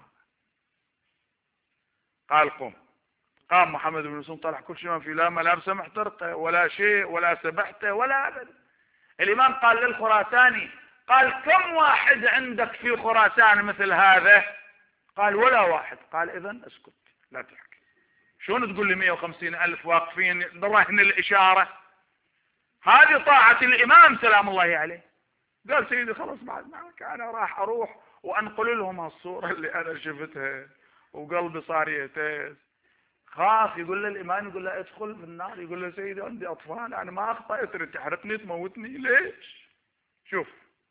S1: قال قم. قام محمد بن مسلم طلع كل شيء ما في، لا ملابسه محترقه ولا شيء ولا سبحته ولا أبدا. الإمام قال للخراساني، قال كم واحد عندك في خراسان مثل هذا؟ قال ولا واحد. قال إذن اسكت لا تحكي. شلون تقول لي مئة وخمسين ألف واقفين برهن الإشارة؟ هذه طاعة الإمام سلام الله عليه. قال سيدي خلاص بعد معك، أنا راح أروح وأنقل لهم الصورة اللي أنا شفتها وقلبي صار يهتز. خاف يقول له الإمام، يقول له ادخل في النار، يقول له سيدي عندي أطفال أنا ما أخطأت، تريد تحرقني تموتني ليش؟ شوف،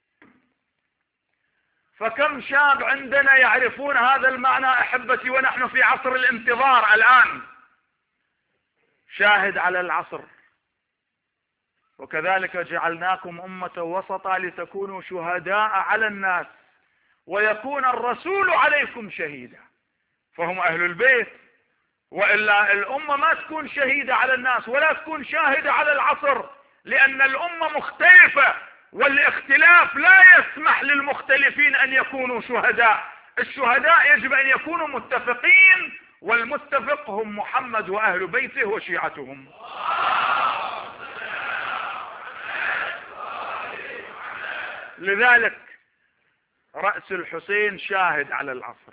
S1: فكم شاب عندنا يعرفون هذا المعنى أحبتي، ونحن في عصر الانتظار الآن. شاهد على العصر. وكذلك جعلناكم أمة وسطا لتكونوا شهداء على الناس ويكون الرسول عليكم شهيدا. فهم أهل البيت، وإلا الأمة ما تكون شهيدة على الناس ولا تكون شاهدة على العصر، لأن الأمة مختلفة، والاختلاف لا يسمح للمختلفين أن يكونوا شهداء. الشهداء يجب أن يكونوا متفقين، والمتفق هم محمد وأهل بيته وشيعتهم. لذلك رأس الحسين شاهد على العصر.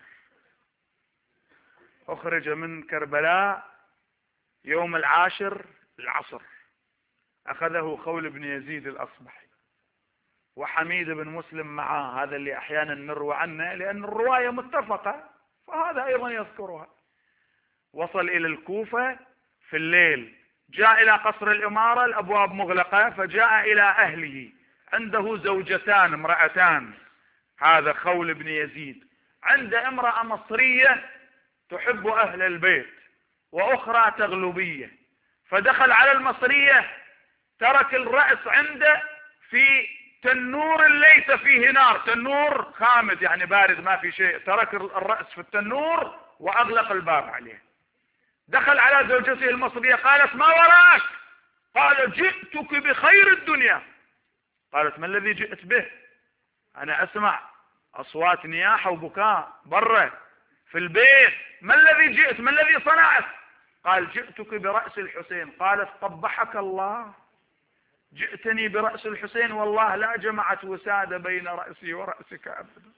S1: أخرج من كربلاء يوم العاشر العصر، أخذه خول بن يزيد الأصبحي وحميد بن مسلم معه، هذا اللي أحيانا نروى عنه لأن الرواية متفقة، فهذا أيضا يذكرها. وصل إلى الكوفة في الليل، جاء إلى قصر الإمارة الأبواب مغلقة، فجاء إلى أهله، عنده زوجتان امرأتان، هذا خول بن يزيد، عنده امرأة مصرية تحب أهل البيت وأخرى تغلبية، فدخل على المصرية ترك الرأس عنده في تنور ليس فيه نار، تنور خامد يعني بارد ما في شيء، ترك الرأس في التنور وأغلق الباب عليه. دخل على زوجته المصرية قالت ما وراك؟ قال جئتك بخير الدنيا. قالت ما الذي جئت به؟ أنا أسمع أصوات نياحة وبكاء برا في البيت، ما الذي جئت؟ ما الذي صنعت؟ قال جئتك برأس الحسين. قالت قبحك الله، جئتني برأس الحسين والله لا جمعت وسادة بين رأسي ورأسك أبدا.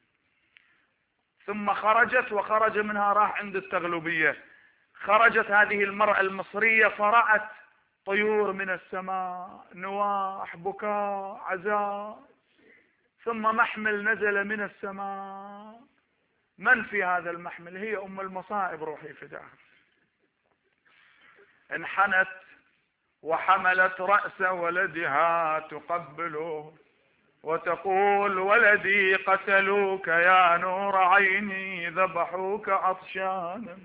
S1: ثم خرجت، وخرج منها راح عند التغلبية. خرجت هذه المرأة المصرية فرأت طيور من السماء، نواح، بكاء، عزاء، ثم محمل نزل من السماء. من في هذا المحمل؟ هي أم المصائب روحي فداها. انحنت وحملت رأس ولدها تقبله وتقول: ولدي قتلوك يا نور عيني، ذبحوك عطشانا.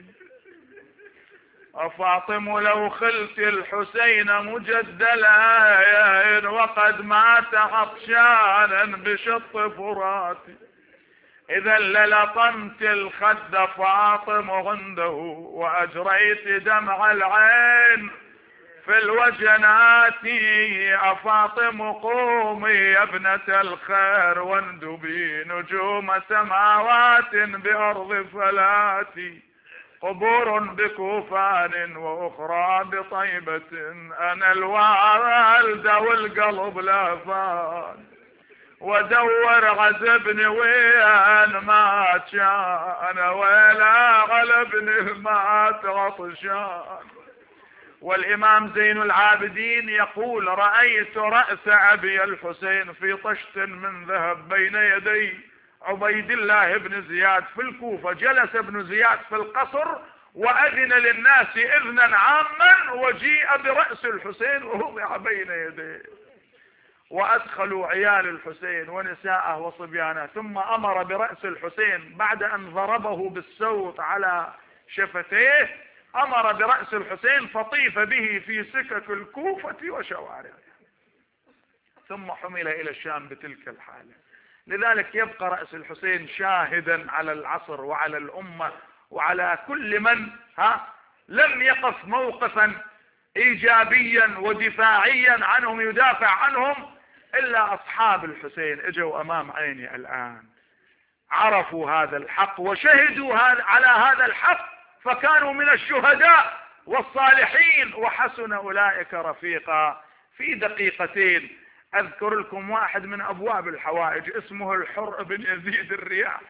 S1: أفاطم لو خلت الحسين مجدلا وقد مات عطشانا بشط فراتي، إذا للطمت الخد فاطم عنده وأجريت دمع العين في الوجنات. أفاطم قومي يا ابنة الخير واندبي نجوم سماوات بأرض فلاتي، قبور بكوفان وأخرى بطيبة، أنا الوالد والقلب لا فان، ودور عزبني وين ما كان ولا غلبني مات عطشان. والإمام زين العابدين يقول: رأيت رأس أبي الحسين في طشت من ذهب بين يدي عبيد الله بن زياد في الكوفة. جلس ابن زياد في القصر وأذن للناس إذنا عاما، وجيء برأس الحسين ووضع بين يديه، وأدخلوا عيال الحسين ونساءه وصبيانه، ثم أمر برأس الحسين بعد أن ضربه بالسوط على شفتيه، أمر برأس الحسين فطيف به في سكك الكوفة وشوارعها، ثم حمل إلى الشام بتلك الحالة. لذلك يبقى رأس الحسين شاهدا على العصر وعلى الأمة وعلى كل من ها لم يقف موقفا إيجابيا ودفاعيا عنهم يدافع عنهم إلا أصحاب الحسين. اجوا أمام عيني الآن، عرفوا هذا الحق وشهدوا على هذا الحق، فكانوا من الشهداء والصالحين، وحسن أولئك رفيقا. في دقيقتين أذكر لكم واحد من أبواب الحوائج اسمه الحر بن يزيد الرياح.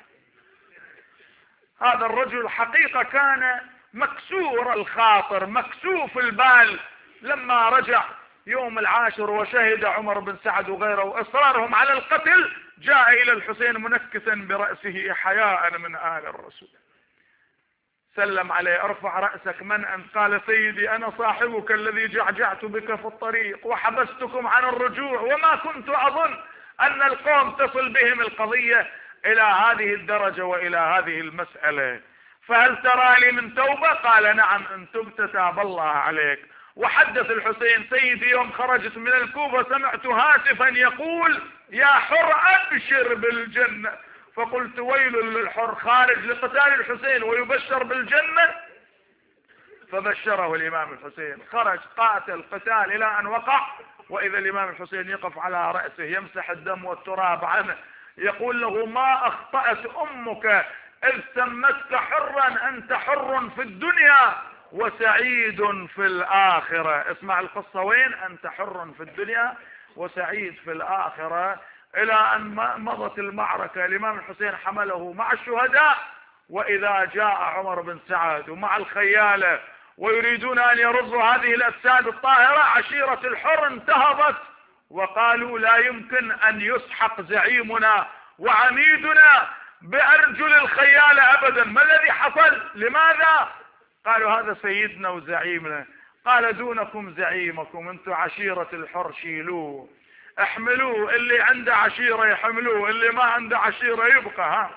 S1: هذا الرجل حقيقة كان مكسور الخاطر، مكسوف البال. لما رجع يوم العاشر وشهد عمر بن سعد وغيره وإصرارهم على القتل، جاء إلى الحسين منكسا برأسه حياء من آل الرسول، سلم عليه: ارفع رأسك، من أنت؟ قال: سيدي أنا صاحبك الذي جعجعت بك في الطريق وحبستكم عن الرجوع، وما كنت أظن أن القوم تصل بهم القضية إلى هذه الدرجة وإلى هذه المسألة، فهل ترى لي من توبة؟ قال: نعم، إن تبت تاب الله عليك. وحدث الحسين: سيدي يوم خرجت من الكوفة سمعت هاتفا يقول: يا حر أبشر بالجنة، فقلت: ويل للحر خارج لقتال الحسين ويبشر بالجنة. فبشره الإمام الحسين، خرج قاتل قتال إلى أن وقع، وإذا الإمام الحسين يقف على رأسه يمسح الدم والتراب عنه، يقول له: ما أخطأت أمك إذ سمتك حرا، أنت حر في الدنيا وسعيد في الآخرة. اسمع القصة وين، أنت حر في الدنيا وسعيد في الآخرة. إلى أن مضت المعركة، الإمام الحسين حمله مع الشهداء، وإذا جاء عمر بن سعد ومع الخيالة ويريدون أن يرضوا هذه الأجساد الطاهرة، عشيرة الحر انتهضت وقالوا: لا يمكن أن يسحق زعيمنا وعميدنا بأرجل الخيالة أبدا. ما الذي حصل؟ لماذا؟ قالوا: هذا سيدنا وزعيمنا. قال: دونكم زعيمكم، انتم عشيرة الحر شيلوه، احملوه، اللي عنده عشيرة يحملوه، اللي ما عنده عشيرة يبقى. ها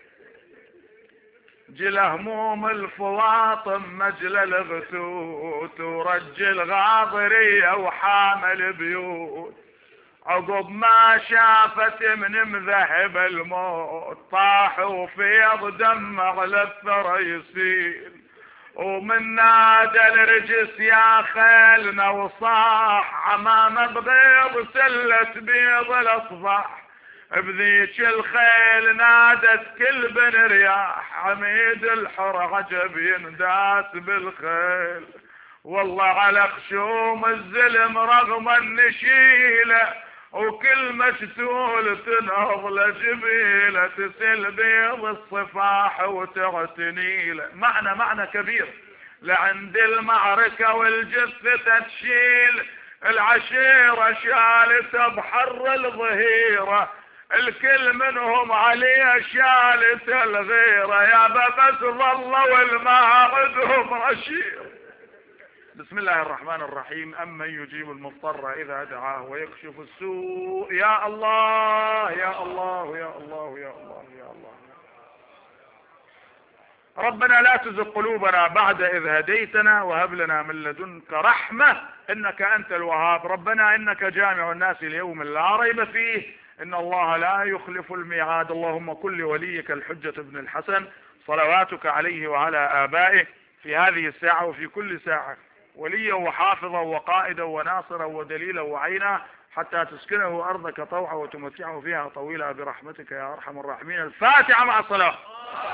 S1: جل هموم الفواطم مجل الغثوث، ورجل غاضرية وحامل بيوت، عقب ما شافت من مذهب الموت طاحوا فيض دمع للثرى يسيل، ومن نادى الرجس يا خيلنا وصاح، عمامة بغيض سلت بيض الاصباح، بذيك الخيل نادت كل بن رياح، عميد الحر عجب ينداس بالخيل، والله على خشوم الزلم رغم النشيلة، وكل مشتول تنهض لجبيلة، تسل بيض الصفاح وتعتنيله. معنى معنى كبير. لعند المعركة والجثة تشيل، العشيرة شالته بحر الظهيرة، الكل منهم عليه شالته الغيرة، يا بس ظلوا والما عدهم رشير. بسم الله الرحمن الرحيم. أمن يجيب المضطر إذا دعاه ويكشف السوء. يا الله يا الله يا الله يا الله يا الله. ربنا لا تزغ قلوبنا بعد إذ هديتنا وهب لنا من لدنك رحمة إنك أنت الوهاب. ربنا إنك جامع الناس ليوم لا ريب فيه، إن الله لا يخلف الميعاد. اللهم كن لوليك الحجة بن الحسن صلواتك عليه وعلى آبائه في هذه الساعة وفي كل ساعة وليا وحافظا وقائدا وناصرا ودليلا وعينا، حتى تسكنه أرضك طوعا وتمتعه فيها طويلا برحمتك يا أرحم الراحمين. الفاتحة مع الصلاة.